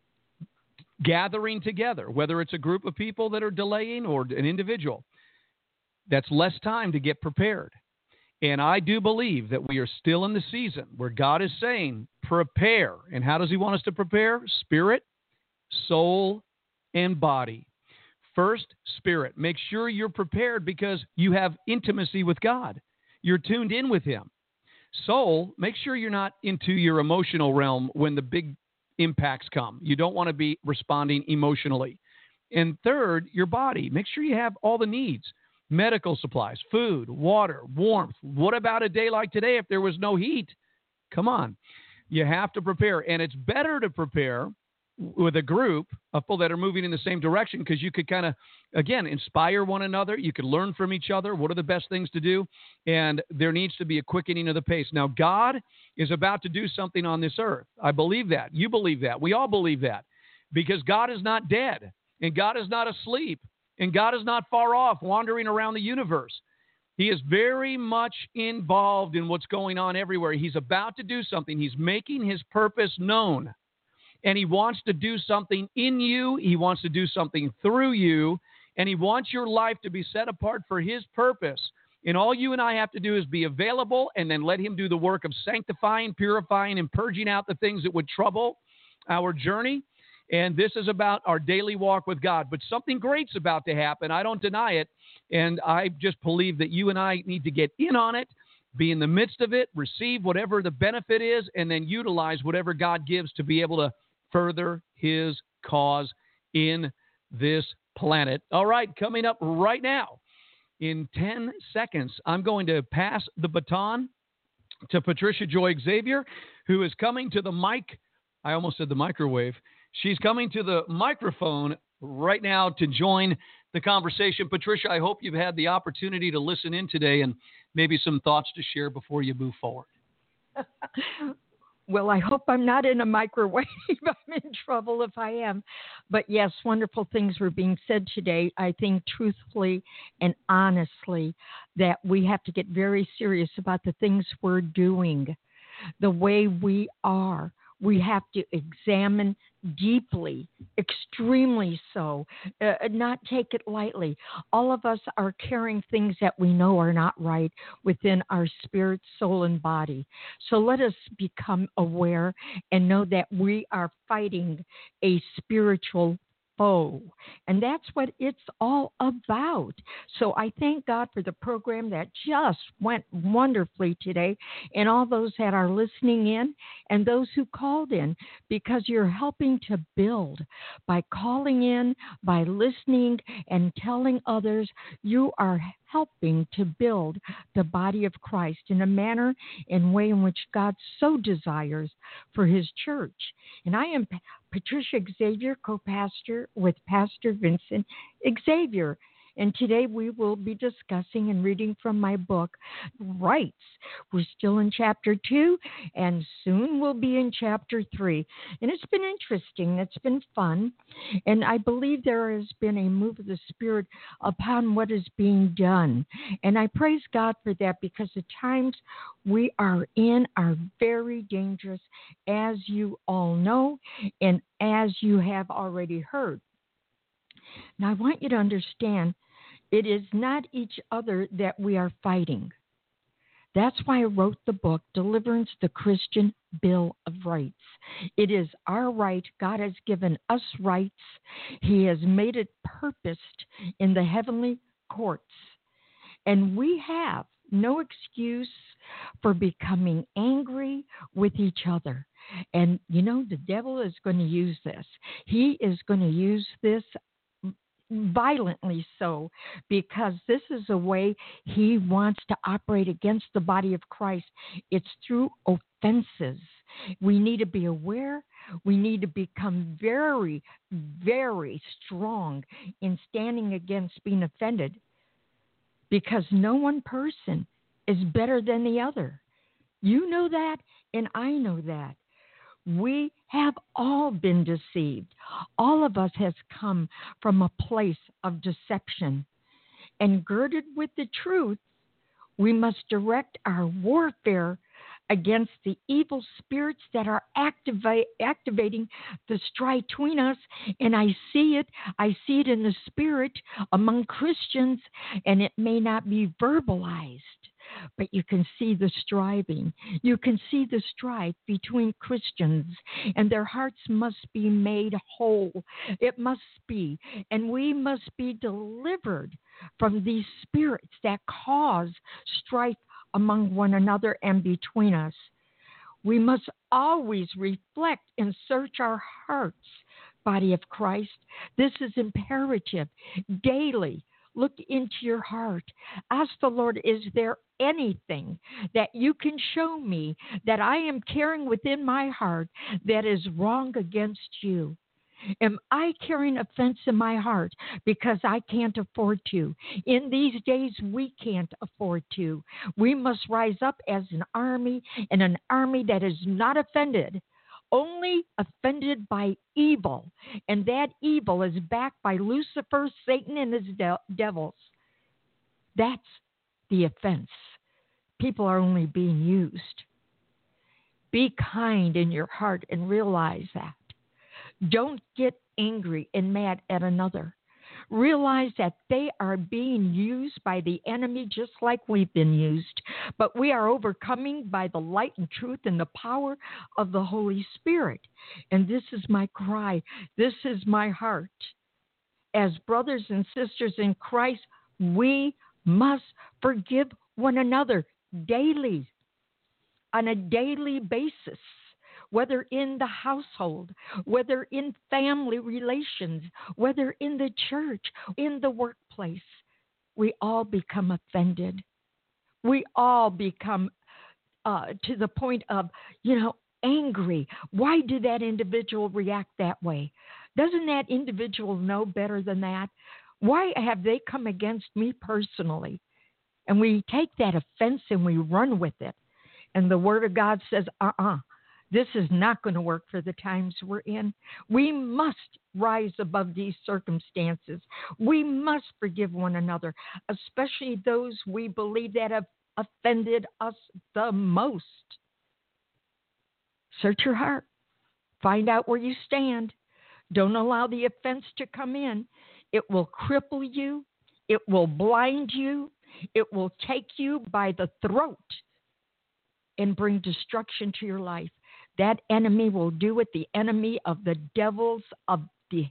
gathering together, whether it's a group of people that are delaying or an individual, that's less time to get prepared. And I do believe that we are still in the season where God is saying, prepare. And how does he want us to prepare? Spirit, soul, and body. First, spirit. Make sure you're prepared because you have intimacy with God. You're tuned in with him. Soul, make sure you're not into your emotional realm when the big impacts come. You don't want to be responding emotionally. And third, your body. Make sure you have all the needs. Medical supplies, food, water, warmth. What about a day like today if there was no heat? Come on. You have to prepare. And it's better to prepare with a group of people that are moving in the same direction, because you could kind of, again, inspire one another. You could learn from each other. What are the best things to do? And there needs to be a quickening of the pace. Now, God is about to do something on this earth. I believe that. You believe that. We all believe that, because God is not dead, and God is not asleep, and God is not far off wandering around the universe. He is very much involved in what's going on everywhere. He's about to do something. He's making his purpose known. And he wants to do something in you. He wants to do something through you. And he wants your life to be set apart for his purpose. And all you and I have to do is be available and then let him do the work of sanctifying, purifying, and purging out the things that would trouble our journey. And this is about our daily walk with God. But something great's about to happen. I don't deny it. And I just believe that you and I need to get in on it, be in the midst of it, receive whatever the benefit is, and then utilize whatever God gives to be able to further his cause in this planet. All right, coming up right now, in 10 seconds, I'm going to pass the baton to Patricia Joy Xavier, who is coming to the mic. I almost said the microwave. She's coming to the microphone right now to join the conversation. Patricia, I hope you've had the opportunity to listen in today and maybe some thoughts to share before you move forward. Well, I hope I'm not in a microwave. I'm in trouble if I am. But yes, wonderful things were being said today. I think truthfully and honestly that we have to get very serious about the things we're doing, the way we are. We have to examine deeply, extremely so, not take it lightly. All of us are carrying things that we know are not right within our spirit, soul, and body. So let us become aware and know that we are fighting a spiritual foe. And that's what it's all about. So I thank God for the program that just went wonderfully today, and all those that are listening in and those who called in, because you're helping to build by calling in, by listening and telling others. You are helping to build the body of Christ in a manner and way in which God so desires for his church. And I am Patricia Xavier, co-pastor with Pastor Vincent Xavier. And today we will be discussing and reading from my book, Rights. We're still in chapter 2, and soon we'll be in chapter 3. And it's been interesting. It's been fun. And I believe there has been a move of the Spirit upon what is being done. And I praise God for that, because the times we are in are very dangerous, as you all know, and as you have already heard. Now, I want you to understand, it is not each other that we are fighting. That's why I wrote the book, Deliverance, the Christian Bill of Rights. It is our right. God has given us rights. He has made it purposed in the heavenly courts. And we have no excuse for becoming angry with each other. And, you know, the devil is going to use this. He is going to use this violently so, because this is a way he wants to operate against the body of Christ. It's through offenses. We need to be aware. We need to become very, very strong in standing against being offended, because no one person is better than the other. You know that, and I know that. We have all been deceived. All of us has come from a place of deception. And girded with the truth, we must direct our warfare against the evil spirits that are activating the strife between us. And I see it in the spirit among Christians, and it may not be verbalized, but you can see the striving. You can see the strife between Christians, and their hearts must be made whole. It must be. And we must be delivered from these spirits that cause strife among one another and between us. We must always reflect and search our hearts, body of Christ. This is imperative. Daily, look into your heart. Ask the Lord, is there anything that you can show me that I am carrying within my heart that is wrong against you? Am I carrying offense in my heart because I can't afford to? In these days, we can't afford to. We must rise up as an army, and an army that is not offended, only offended by evil. And that evil is backed by Lucifer, Satan, and his devils. That's the offense. People are only being used. Be kind in your heart and realize that. Don't get angry and mad at another. Realize that they are being used by the enemy just like we've been used. But we are overcoming by the light and truth and the power of the Holy Spirit. And this is my cry. This is my heart. As brothers and sisters in Christ, we must forgive one another daily, on a daily basis. whether in the household, whether in family relations, whether in the church, in the workplace. We all become offended. We all become to the point of, angry. Why did that individual react that way? Doesn't that individual know better than that? Why have they come against me personally? And we take that offense and we run with it. And the Word of God says, this is not going to work for the times we're in. We must rise above these circumstances. We must forgive one another, especially those we believe that have offended us the most. Search your heart. Find out where you stand. Don't allow the offense to come in. It will cripple you. It will blind you. It will take you by the throat and bring destruction to your life. That enemy will do it. The enemy of the devils of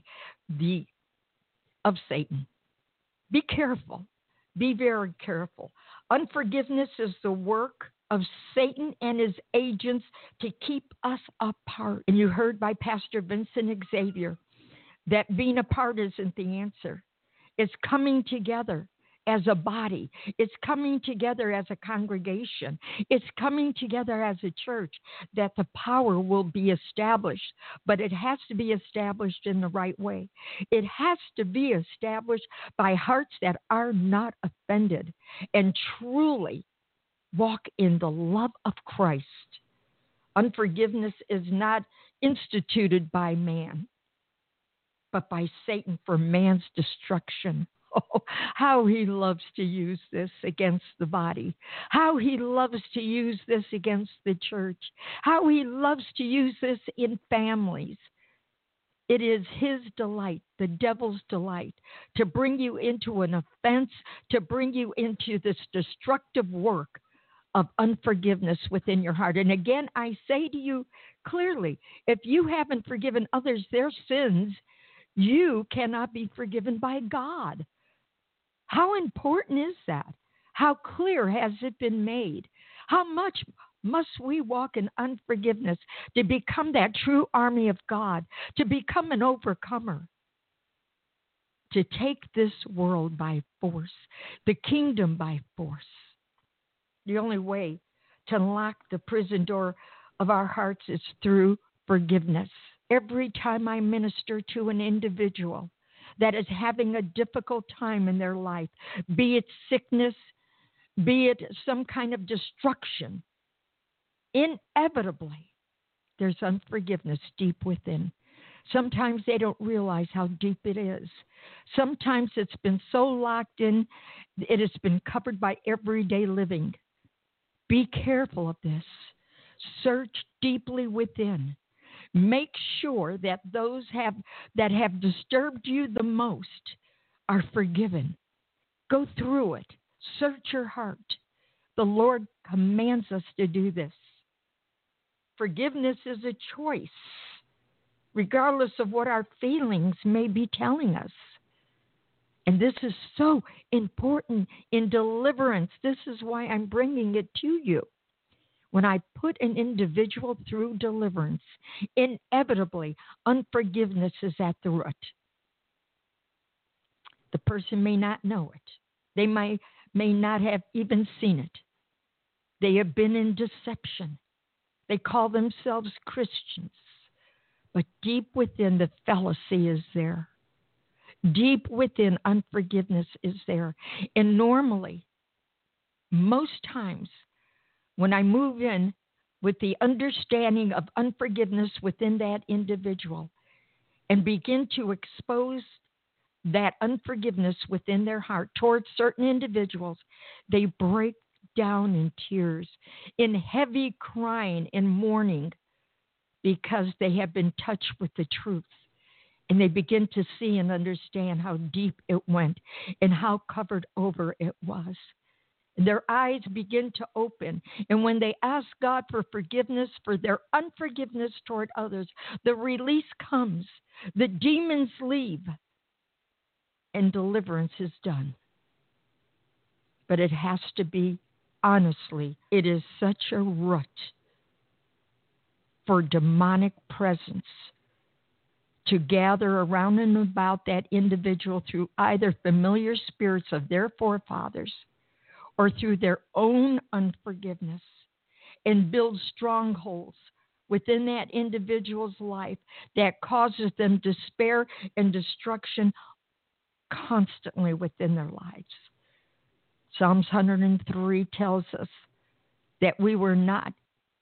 Satan. Be careful. Be very careful. Unforgiveness is the work of Satan and his agents to keep us apart. And you heard by Pastor Vincent Xavier that being apart isn't the answer. It's coming together as a body. It's coming together as a congregation. It's coming together as a church that the power will be established. But it has to be established in the right way. It has to be established by hearts that are not offended and truly walk in the love of Christ. Unforgiveness is not instituted by man, but by Satan for man's destruction. Oh, how he loves to use this against the body. How he loves to use this against the church. How he loves to use this in families. It is his delight, the devil's delight, to bring you into an offense, to bring you into this destructive work of unforgiveness within your heart. And again, I say to you clearly, if you haven't forgiven others their sins, you cannot be forgiven by God. How important is that? How clear has it been made? How much must we walk in unforgiveness to become that true army of God, to become an overcomer, to take this world by force, the kingdom by force? The only way to unlock the prison door of our hearts is through forgiveness. Every time I minister to an individual that is having a difficult time in their life, be it sickness, be it some kind of destruction, inevitably there's unforgiveness deep within. Sometimes they don't realize how deep it is. Sometimes it's been so locked in, it has been covered by everyday living. Be careful of this. Search deeply within. Make sure that those that have disturbed you the most are forgiven. Go through it. Search your heart. The Lord commands us to do this. Forgiveness is a choice, regardless of what our feelings may be telling us. And this is so important in deliverance. This is why I'm bringing it to you. When I put an individual through deliverance, inevitably unforgiveness is at the root. The person may not know it. They may not have even seen it. They have been in deception. They call themselves Christians. But deep within, the fallacy is there. Deep within, unforgiveness is there. And normally, most times, when I move in with the understanding of unforgiveness within that individual and begin to expose that unforgiveness within their heart towards certain individuals, they break down in tears, in heavy crying and mourning, because they have been touched with the truth. And they begin to see and understand how deep it went and how covered over it was. Their eyes begin to open. And when they ask God for forgiveness for their unforgiveness toward others, the release comes. The demons leave. And deliverance is done. But it has to be, honestly, it is such a root. for demonic presence to gather around and about that individual through either familiar spirits of their forefathers or through their own unforgiveness, and build strongholds within that individual's life that causes them despair and destruction constantly within their lives. Psalms 103 tells us that we were not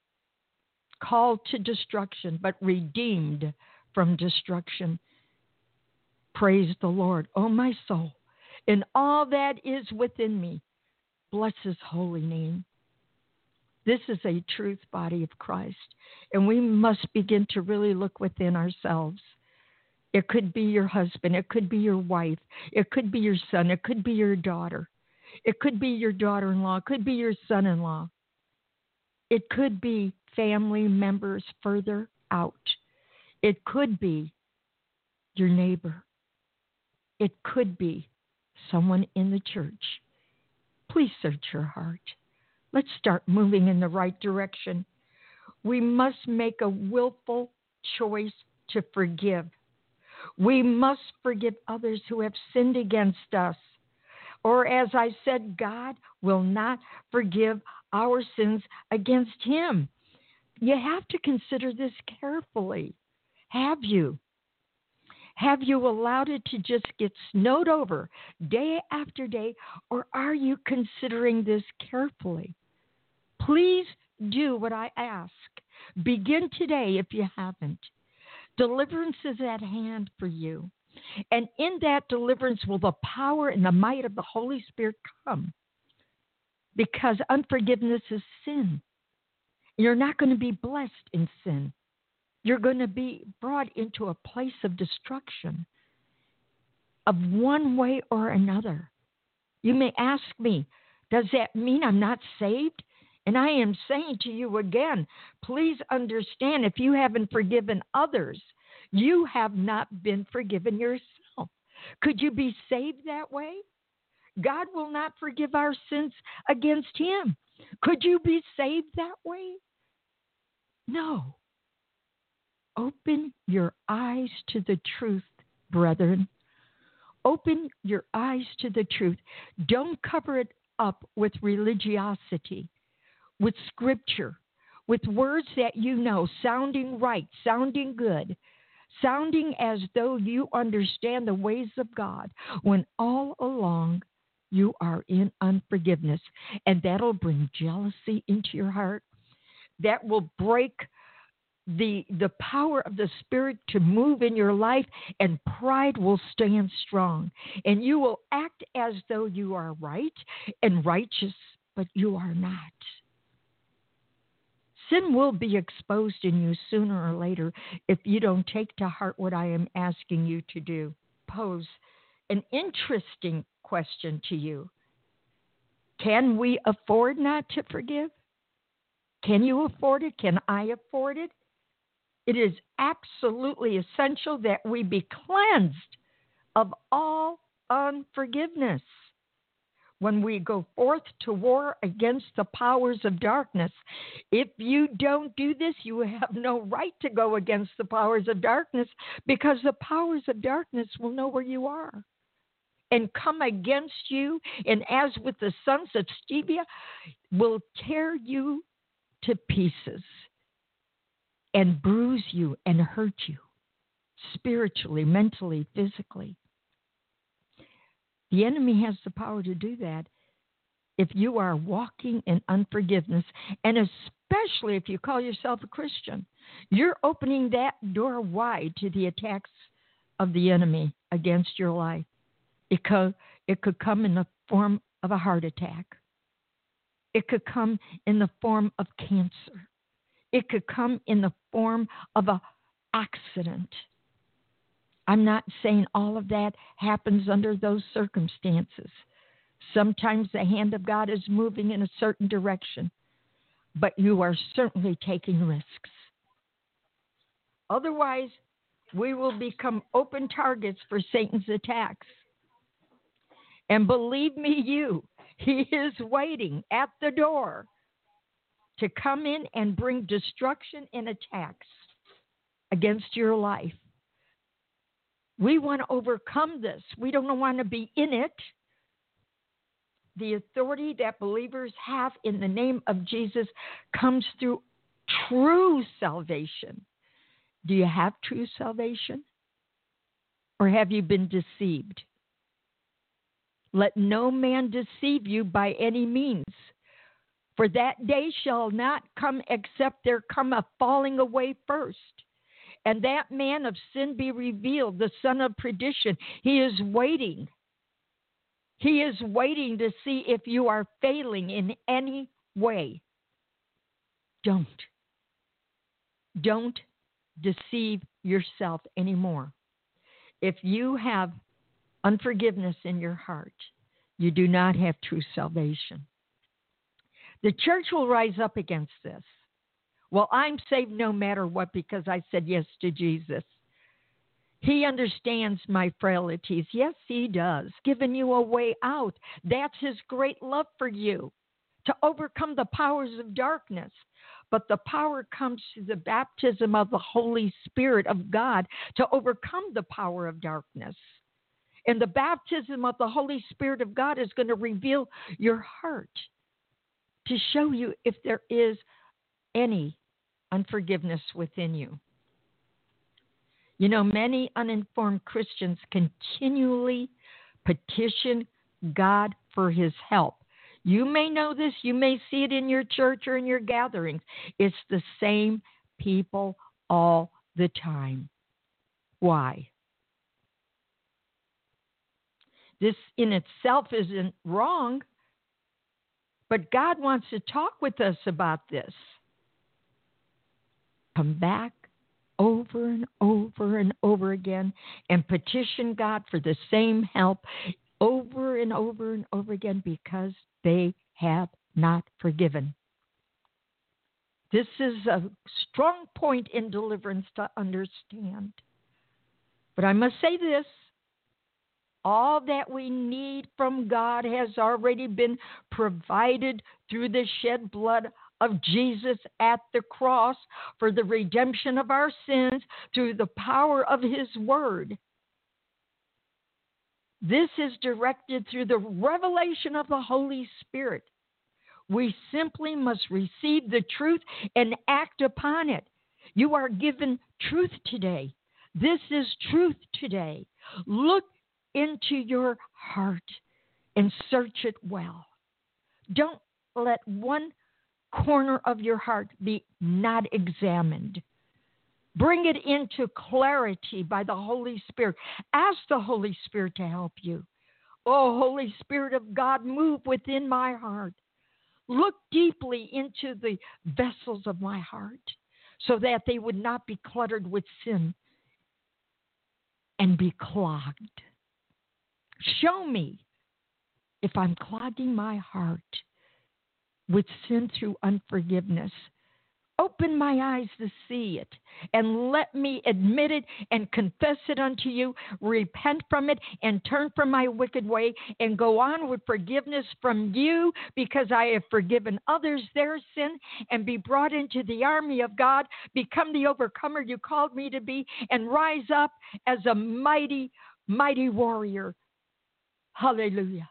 called to destruction, but redeemed from destruction. Praise the Lord, O my soul, and all that is within me. Bless his holy name. This is a truth, body of Christ, and we must begin to really look within ourselves. It could be your husband. It could be your wife. It could be your son. It could be your daughter. It could be your daughter-in-law. It could be your son-in-law. It could be family members further out. It could be your neighbor. It could be someone in the church. Please search your heart. Let's start moving in the right direction. We must make a willful choice to forgive. We must forgive others who have sinned against us. Or as I said, God will not forgive our sins against him. You have to consider this carefully. Have you? Have you allowed it to just get snowed over day after day, or are you considering this carefully? Please do what I ask. Begin today if you haven't. Deliverance is at hand for you. And in that deliverance will the power and the might of the Holy Spirit come. Because unforgiveness is sin. You're not going to be blessed in sin. You're going to be brought into a place of destruction of one way or another. You may ask me, does that mean I'm not saved? And I am saying to you again, please understand, if you haven't forgiven others, you have not been forgiven yourself. Could you be saved that way? God will not forgive our sins against him. Could you be saved that way? No. Open your eyes to the truth, brethren. Open your eyes to the truth. Don't cover it up with religiosity, with scripture, with words that you know, sounding right, sounding good, sounding as though you understand the ways of God, when all along you are in unforgiveness. And that'll bring jealousy into your heart. That will break the power of the Spirit to move in your life, and pride will stand strong. And you will act as though you are right and righteous, but you are not. Sin will be exposed in you sooner or later if you don't take to heart what I am asking you to do. Pose an interesting question to you. Can we afford not to forgive? Can you afford it? Can I afford it? It is absolutely essential that we be cleansed of all unforgiveness. When we go forth to war against the powers of darkness, if you don't do this, you have no right to go against the powers of darkness, because the powers of darkness will know where you are and come against you, and as with the sons of Sceva, will tear you to pieces and bruise you and hurt you spiritually, mentally, physically. The enemy has the power to do that if you are walking in unforgiveness, and especially if you call yourself a Christian. You're opening that door wide to the attacks of the enemy against your life. It could come in the form of a heart attack. It could come in the form of cancer. It could come in the form of an accident. I'm not saying all of that happens under those circumstances. Sometimes the hand of God is moving in a certain direction, but you are certainly taking risks. Otherwise, we will become open targets for Satan's attacks. And believe me, he is waiting at the door to come in and bring destruction and attacks against your life. We want to overcome this. We don't want to be in it. The authority that believers have in the name of Jesus comes through true salvation. Do you have true salvation? Or have you been deceived? Let no man deceive you by any means. For that day shall not come except there come a falling away first. And that man of sin be revealed, the son of perdition. He is waiting. He is waiting to see if you are failing in any way. Don't deceive yourself anymore. If you have unforgiveness in your heart, you do not have true salvation. The church will rise up against this. Well, I'm saved no matter what because I said yes to Jesus. He understands my frailties. Yes, he does. Giving you a way out. That's his great love for you, to overcome the powers of darkness. But the power comes through the baptism of the Holy Spirit of God to overcome the power of darkness. And the baptism of the Holy Spirit of God is going to reveal your heart to show you if there is any unforgiveness within you. You know, many uninformed Christians continually petition God for his help. You may know this. You may see it in your church or in your gatherings. It's the same people all the time. Why? This in itself isn't wrong, but God wants to talk with us about this. Come back over and over and over again and petition God for the same help over and over and over again because they have not forgiven. This is a strong point in deliverance to understand. But I must say this. All that we need from God has already been provided through the shed blood of Jesus at the cross for the redemption of our sins through the power of his word. This is directed through the revelation of the Holy Spirit. We simply must receive the truth and act upon it. You are given truth today. This is truth today. Look into your heart and search it well. Don't let one corner of your heart be not examined. Bring it into clarity by the Holy Spirit. Ask the Holy Spirit to help you. Oh, Holy Spirit of God, move within my heart. Look deeply into the vessels of my heart so that they would not be cluttered with sin and be clogged. Show me if I'm clogging my heart with sin through unforgiveness. Open my eyes to see it and let me admit it and confess it unto you, repent from it and turn from my wicked way and go on with forgiveness from you because I have forgiven others their sin and be brought into the army of God, become the overcomer you called me to be and rise up as a mighty, mighty warrior. Hallelujah.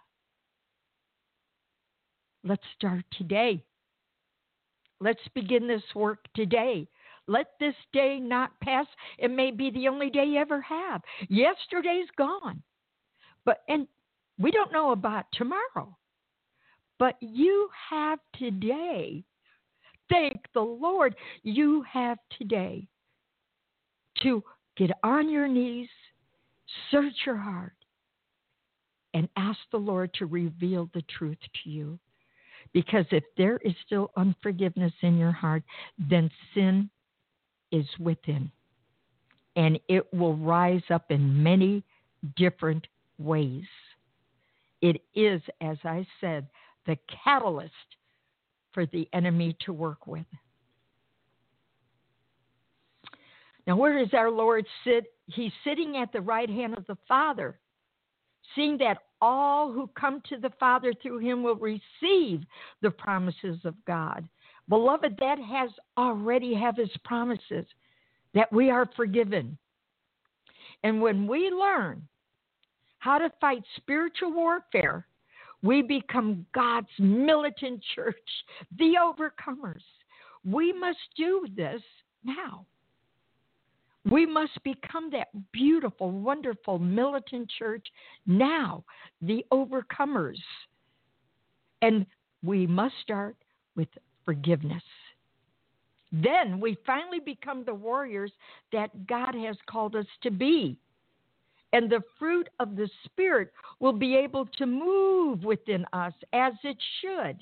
Let's start today. Let's begin this work today. Let this day not pass. It may be the only day you ever have. Yesterday's gone. And we don't know about tomorrow. But you have today. Thank the Lord you have today to get on your knees, search your heart, and ask the Lord to reveal the truth to you. Because if there is still unforgiveness in your heart, then sin is within. And it will rise up in many different ways. It is, as I said, the catalyst for the enemy to work with. Now, where does our Lord sit? He's sitting at the right hand of the Father, seeing that all who come to the Father through him will receive the promises of God. Beloved, that has already have his promises that we are forgiven. And when we learn how to fight spiritual warfare, we become God's militant church, the overcomers. We must do this now. We must become that beautiful, wonderful militant church now, the overcomers. And we must start with forgiveness. Then we finally become the warriors that God has called us to be. And the fruit of the Spirit will be able to move within us as it should.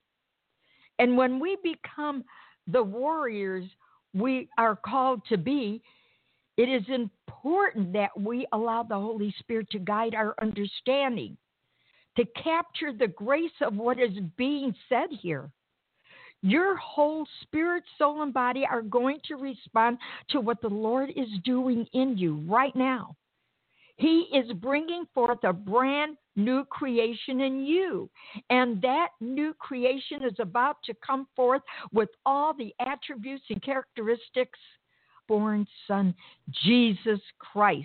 And when we become the warriors we are called to be, it is important that we allow the Holy Spirit to guide our understanding, to capture the grace of what is being said here. Your whole spirit, soul, and body are going to respond to what the Lord is doing in you right now. He is bringing forth a brand new creation in you. And that new creation is about to come forth with all the attributes and characteristics born Son, Jesus Christ.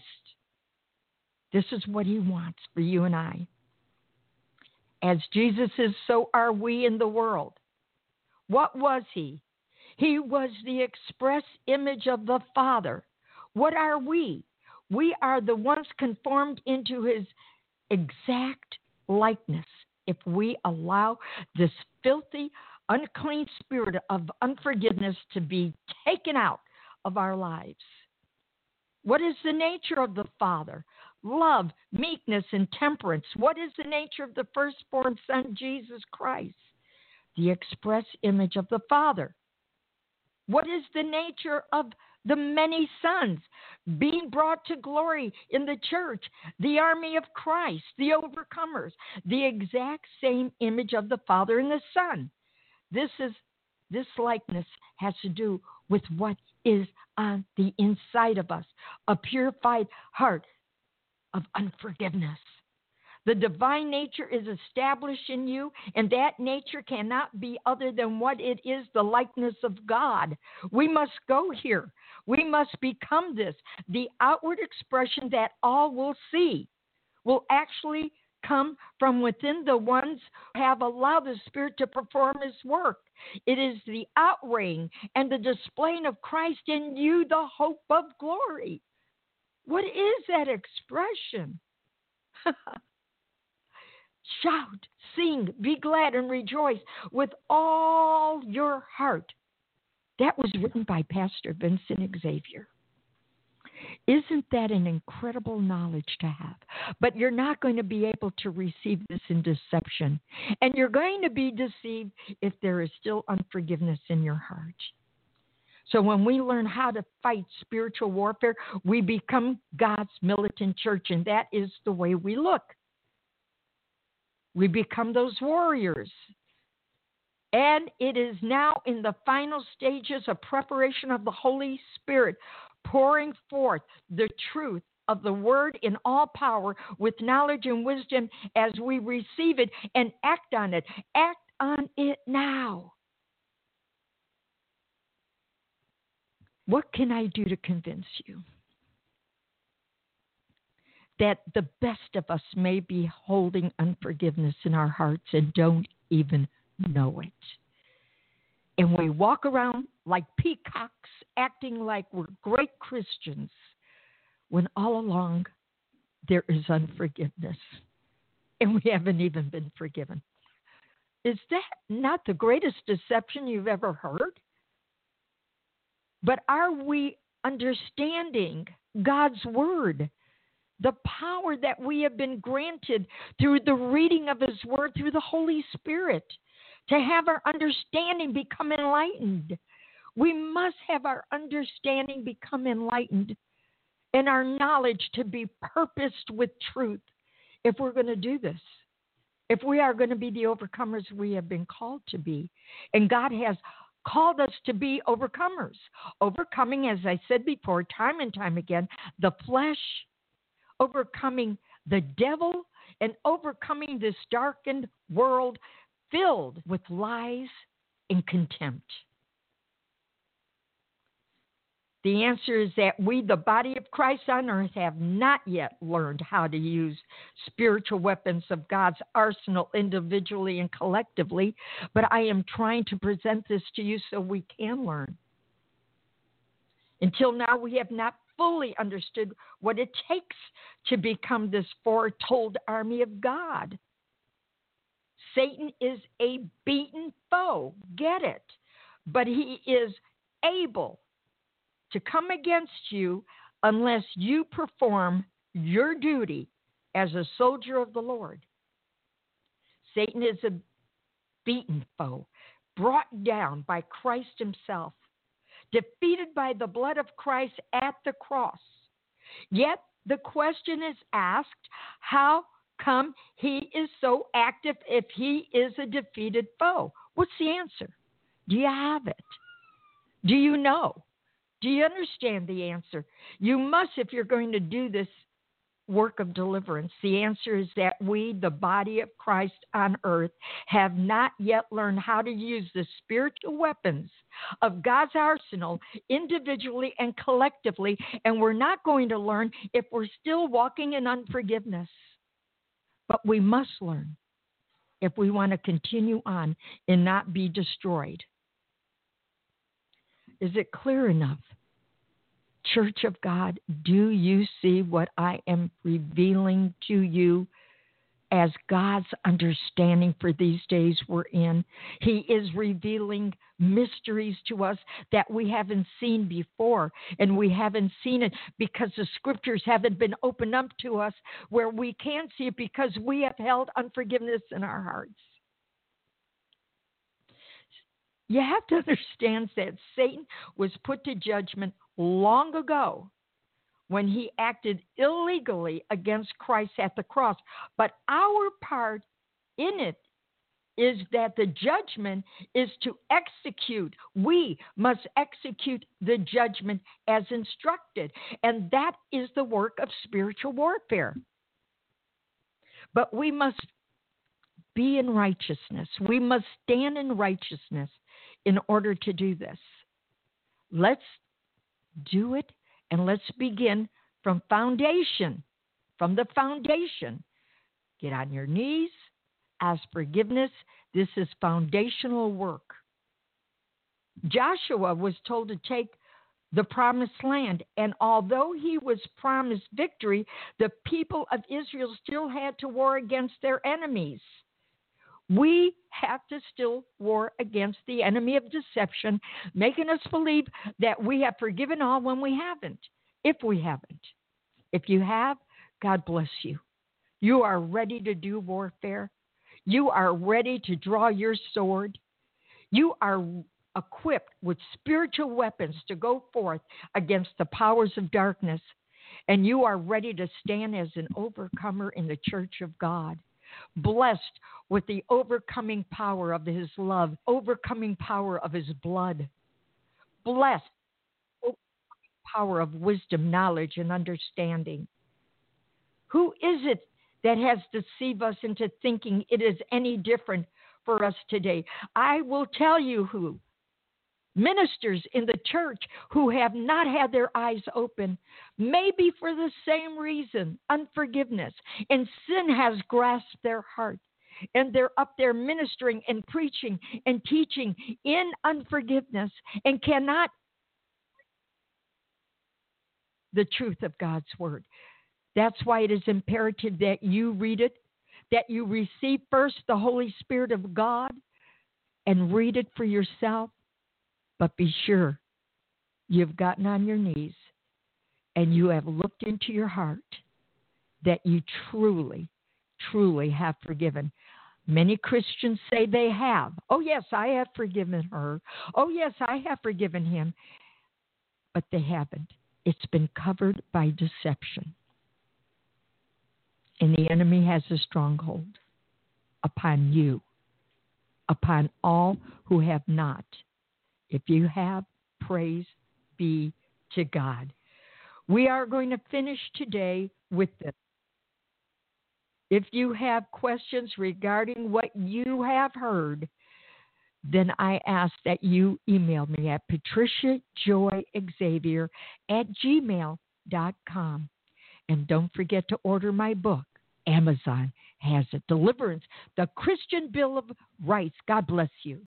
This is what he wants for you and I. As Jesus is, so are we in the world. What was he? He was the express image of the Father. What are we? We are the ones conformed into his exact likeness if we allow this filthy, unclean spirit of unforgiveness to be taken out of our lives. What is the nature of the Father? Love, meekness, and temperance. What is the nature of the firstborn Son, Jesus Christ? The express image of the Father. What is the nature of the many sons being brought to glory in the church, the army of Christ, the overcomers, the exact same image of the Father and the Son? This likeness has to do with what is on the inside of us, a purified heart of unforgiveness. The divine nature is established in you, and that nature cannot be other than what it is, the likeness of God. We must go here. We must become this. The outward expression that all will see will actually come from within the ones who have allowed the Spirit to perform his work. It is the outweighing and the displaying of Christ in you, the hope of glory. What is that expression? Shout, sing, be glad, and rejoice with all your heart. That was written by Pastor Vincent Xavier. Isn't that an incredible knowledge to have? But you're not going to be able to receive this in deception. And you're going to be deceived if there is still unforgiveness in your heart. So when we learn how to fight spiritual warfare, we become God's militant church, and that is the way we look. We become those warriors. And it is now in the final stages of preparation of the Holy Spirit, pouring forth the truth of the word in all power with knowledge and wisdom as we receive it and act on it. Act on it now. What can I do to convince you that the best of us may be holding unforgiveness in our hearts and don't even know it? And we walk around like peacocks, acting like we're great Christians, when all along there is unforgiveness, and we haven't even been forgiven. Is that not the greatest deception you've ever heard? But are we understanding God's word, the power that we have been granted through the reading of his word, through the Holy Spirit, to have our understanding become enlightened? We must have our understanding become enlightened and our knowledge to be purposed with truth if we're going to do this, if we are going to be the overcomers we have been called to be. And God has called us to be overcomers, overcoming, as I said before, time and time again, the flesh, overcoming the devil, and overcoming this darkened world filled with lies and contempt? The answer is that we, the body of Christ on earth, have not yet learned how to use spiritual weapons of God's arsenal individually and collectively, but I am trying to present this to you so we can learn. Until now, we have not fully understood what it takes to become this foretold army of God. Satan is a beaten foe, get it, but he is able to come against you unless you perform your duty as a soldier of the Lord. Satan is a beaten foe, brought down by Christ himself, defeated by the blood of Christ at the cross. Yet the question is asked, how come he is so active if he is a defeated foe? What's the answer? Do you have it? Do you know? Do you understand the answer? You must, if you're going to do this work of deliverance. The answer is that we, the body of Christ on earth, have not yet learned how to use the spiritual weapons of God's arsenal individually and collectively, and we're not going to learn if we're still walking in unforgiveness. But we must learn if we want to continue on and not be destroyed. Is it clear enough? Church of God, do you see what I am revealing to you as God's understanding for these days we're in? He is revealing mysteries to us that we haven't seen before, and we haven't seen it because the scriptures haven't been opened up to us where we can see it because we have held unforgiveness in our hearts. You have to understand that Satan was put to judgment long ago when he acted illegally against Christ at the cross. But our part in it is that the judgment is to execute. We must execute the judgment as instructed. And that is the work of spiritual warfare. But we must be in righteousness. We must stand in righteousness in order to do this. Let's do it, and let's begin from the foundation. Get on your knees, ask forgiveness. This is foundational work. Joshua was told to take the promised land, and although he was promised victory, the people of Israel still had to war against their enemies. We have to still war against the enemy of deception, making us believe that we have forgiven all when we haven't, if we haven't. If you have, God bless you. You are ready to do warfare. You are ready to draw your sword. You are equipped with spiritual weapons to go forth against the powers of darkness. And you are ready to stand as an overcomer in the church of God. Blessed with the overcoming power of his love, overcoming power of his blood. Blessed with the power of wisdom, knowledge, and understanding. Who is it that has deceived us into thinking it is any different for us today? I will tell you who. Ministers in the church who have not had their eyes open, maybe for the same reason, unforgiveness, and sin has grasped their heart. And they're up there ministering and preaching and teaching in unforgiveness and cannot the truth of God's word. That's why it is imperative that you read it, that you receive first the Holy Spirit of God and read it for yourself. But be sure you've gotten on your knees and you have looked into your heart that you truly, truly have forgiven. Many Christians say they have. Oh, yes, I have forgiven her. Oh, yes, I have forgiven him. But they haven't. It's been covered by deception. And the enemy has a stronghold upon you, upon all who have not. If you have, praise be to God. We are going to finish today with this. If you have questions regarding what you have heard, then I ask that you email me at patriciajoyxavier@gmail.com. And don't forget to order my book. Amazon has it. Deliverance, the Christian Bill of Rights. God bless you.